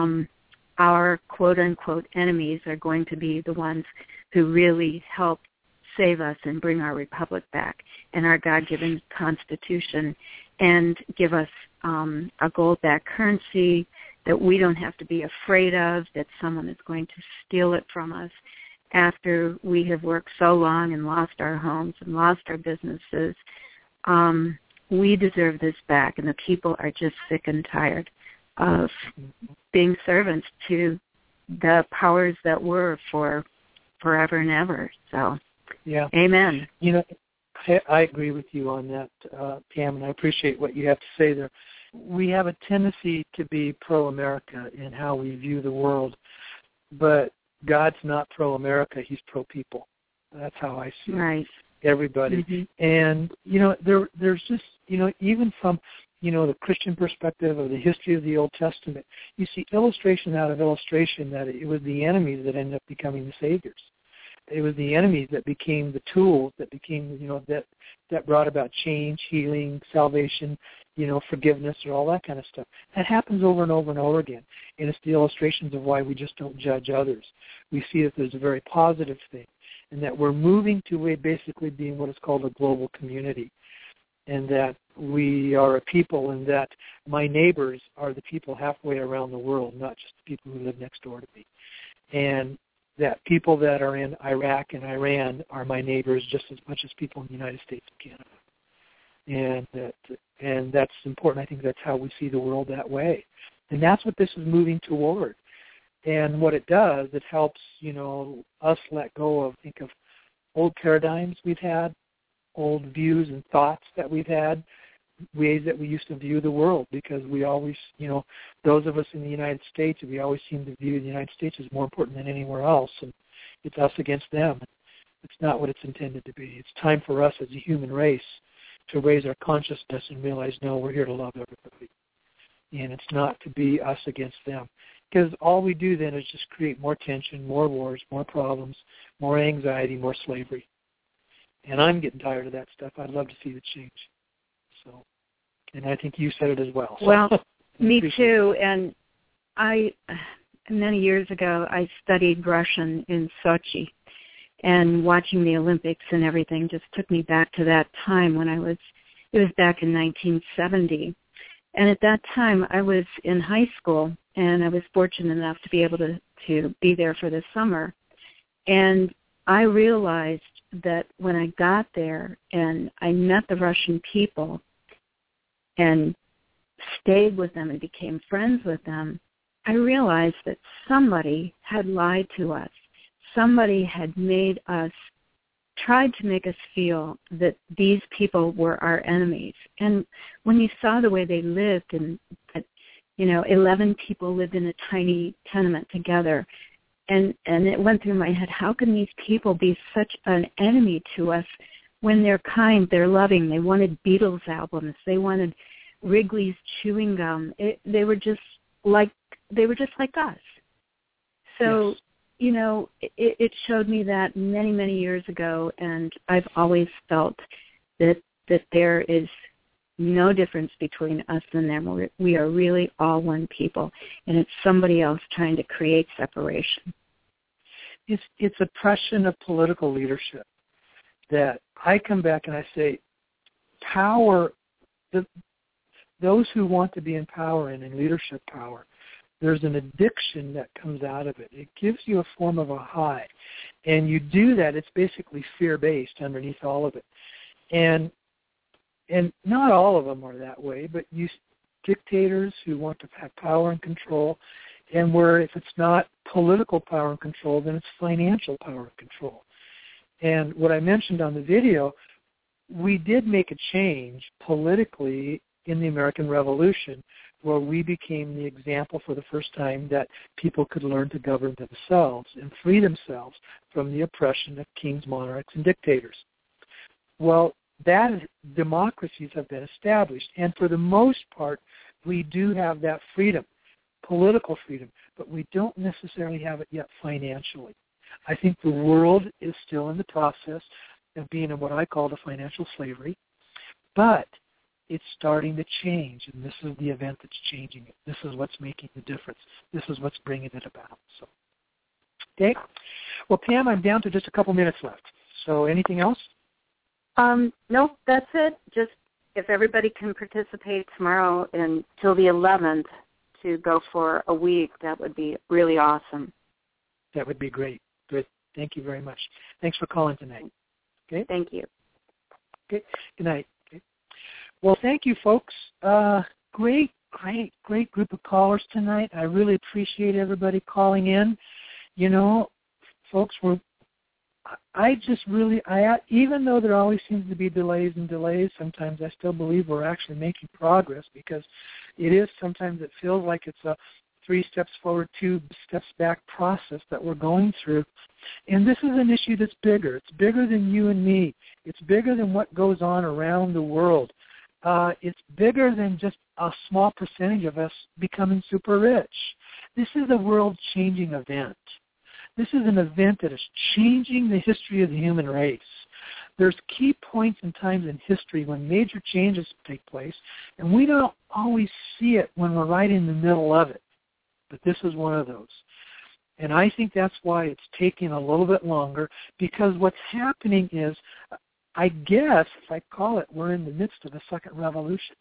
our quote-unquote enemies are going to be the ones who really help save us and bring our republic back and our God-given Constitution, and give us a gold-backed currency that we don't have to be afraid of, that someone is going to steal it from us after we have worked so long and lost our homes and lost our businesses. We deserve this back, and the people are just sick and tired of being servants to the powers that were for forever and ever. So, yeah, amen. I agree with you on that, Pam, and I appreciate what you have to say there. We have a tendency to be pro-America in how we view the world, but God's not pro-America, he's pro-people. That's how I see right. Everybody. Mm-hmm. And, there's just, even from, the Christian perspective of the history of the Old Testament, you see illustration out of illustration that it was the enemies that ended up becoming the saviors. It was the enemies that became the tools, that became, that brought about change, healing, salvation, forgiveness, or all that kind of stuff. That happens over and over and over again. And it's the illustrations of why we just don't judge others. We see that there's a very positive thing, and that we're moving to basically being what is called a global community, and that we are a people, and that my neighbors are the people halfway around the world, not just the people who live next door to me. And that people that are in Iraq and Iran are my neighbors just as much as people in the United States and Canada. And that's important. I think that's how we see the world that way. And that's what this is moving toward. And what it does, it helps, us let go of old paradigms we've had, old views and thoughts that we've had, ways that we used to view the world, because we always, those of us in the United States, we always seem to view the United States as more important than anywhere else, and it's us against them. It's not what it's intended to be. It's time for us as a human race to raise our consciousness and realize, no, we're here to love everybody. And it's not to be us against them. Because all we do then is just create more tension, more wars, more problems, more anxiety, more slavery. And I'm getting tired of that stuff. I'd love to see the change. So, and I think you said it as well. Well, me too. And many years ago, I studied Russian in Sochi, and watching the Olympics and everything just took me back to that time when it was back in 1970. And at that time, I was in high school, and I was fortunate enough to be able to be there for the summer. And I realized that when I got there and I met the Russian people and stayed with them and became friends with them, I realized that somebody had lied to us. Somebody had tried to make us feel that these people were our enemies. And when you saw the way they lived, and that, 11 people lived in a tiny tenement together, and it went through my head, how can these people be such an enemy to us when they're kind, they're loving? They wanted Beatles albums, they wanted Wrigley's chewing gum. They were just like us. So, yes. It showed me that many, many years ago, and I've always felt that there is no difference between us and them. We are really all one people, and it's somebody else trying to create separation. It's oppression of political leadership that I come back and I say, power, those who want to be in power and in leadership power, there's an addiction that comes out of it. It gives you a form of a high. And you do that, it's basically fear-based underneath all of it. And not all of them are that way, but dictators who want to have power and control, and where if it's not political power and control, then it's financial power and control. And what I mentioned on the video, we did make a change politically in the American Revolution, where we became the example for the first time that people could learn to govern themselves and free themselves from the oppression of kings, monarchs, and dictators. Well, that democracies have been established, and for the most part, we do have that freedom, political freedom, but we don't necessarily have it yet financially. I think the world is still in the process of being in what I call the financial slavery, but it's starting to change, and this is the event that's changing it. This is what's making the difference. This is what's bringing it about. So, okay. Well, Pam, I'm down to just a couple minutes left. So anything else? No, that's it. Just if everybody can participate tomorrow until the 11th to go for a week, that would be really awesome. That would be great. Good. Thank you very much. Thanks for calling tonight. Okay. Thank you. Okay. Good night. Okay. Well, thank you, folks. Great group of callers tonight. I really appreciate everybody calling in. You know, folks, even though there always seems to be delays, sometimes I still believe we're actually making progress, because it feels like it's a 3 steps forward, 2 steps back process that we're going through. And this is an issue that's bigger. It's bigger than you and me. It's bigger than what goes on around the world. It's bigger than just a small percentage of us becoming super rich. This is a world-changing event. This is an event that is changing the history of the human race. There's key points and times in history when major changes take place, and we don't always see it when we're right in the middle of it. But this is one of those. And I think that's why it's taking a little bit longer, because what's happening is, I guess, if I call it, we're in the midst of a second revolution.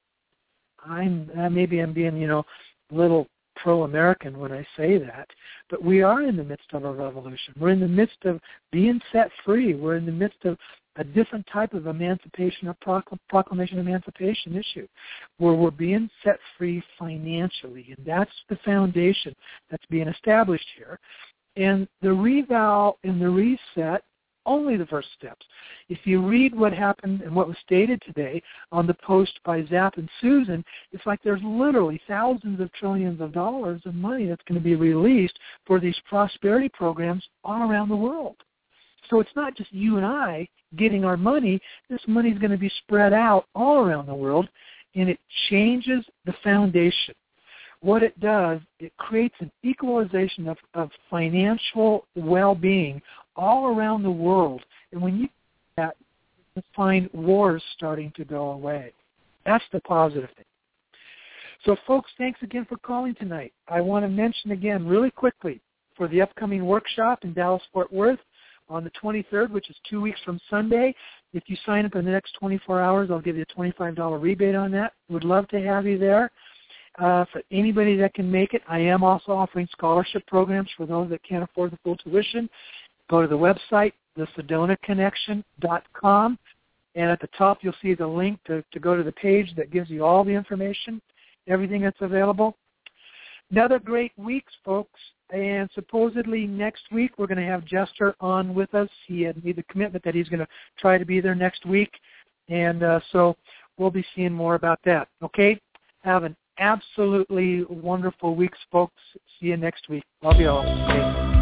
Maybe I'm being, a little pro-American when I say that, but we are in the midst of a revolution. We're in the midst of being set free. We're in the midst of a different type of emancipation, a proclamation of emancipation issue, where we're being set free financially, and that's the foundation that's being established here. And the revow and the reset, only the first steps. If you read what happened and what was stated today on the post by Zap and Susan, it's like there's literally thousands of trillions of dollars of money that's going to be released for these prosperity programs all around the world. So it's not just you and I getting our money. This money is going to be spread out all around the world, and it changes the foundation. What it does, it creates an equalization of financial well-being all around the world. And when you do that, you find wars starting to go away. That's the positive thing. So, folks, thanks again for calling tonight. I want to mention again really quickly for the upcoming workshop in Dallas-Fort Worth on the 23rd, which is 2 weeks from Sunday. If you sign up in the next 24 hours, I'll give you a $25 rebate on that. Would love to have you there. For anybody that can make it, I am also offering scholarship programs for those that can't afford the full tuition. Go to the website, thesedonaconnection.com, and at the top you'll see the link to go to the page that gives you all the information, everything that's available. Another great week, folks, and supposedly next week we're going to have Jester on with us. He had made the commitment that he's going to try to be there next week, and so we'll be seeing more about that. Okay? Have an absolutely wonderful week, folks. See you next week. Love you all. Okay.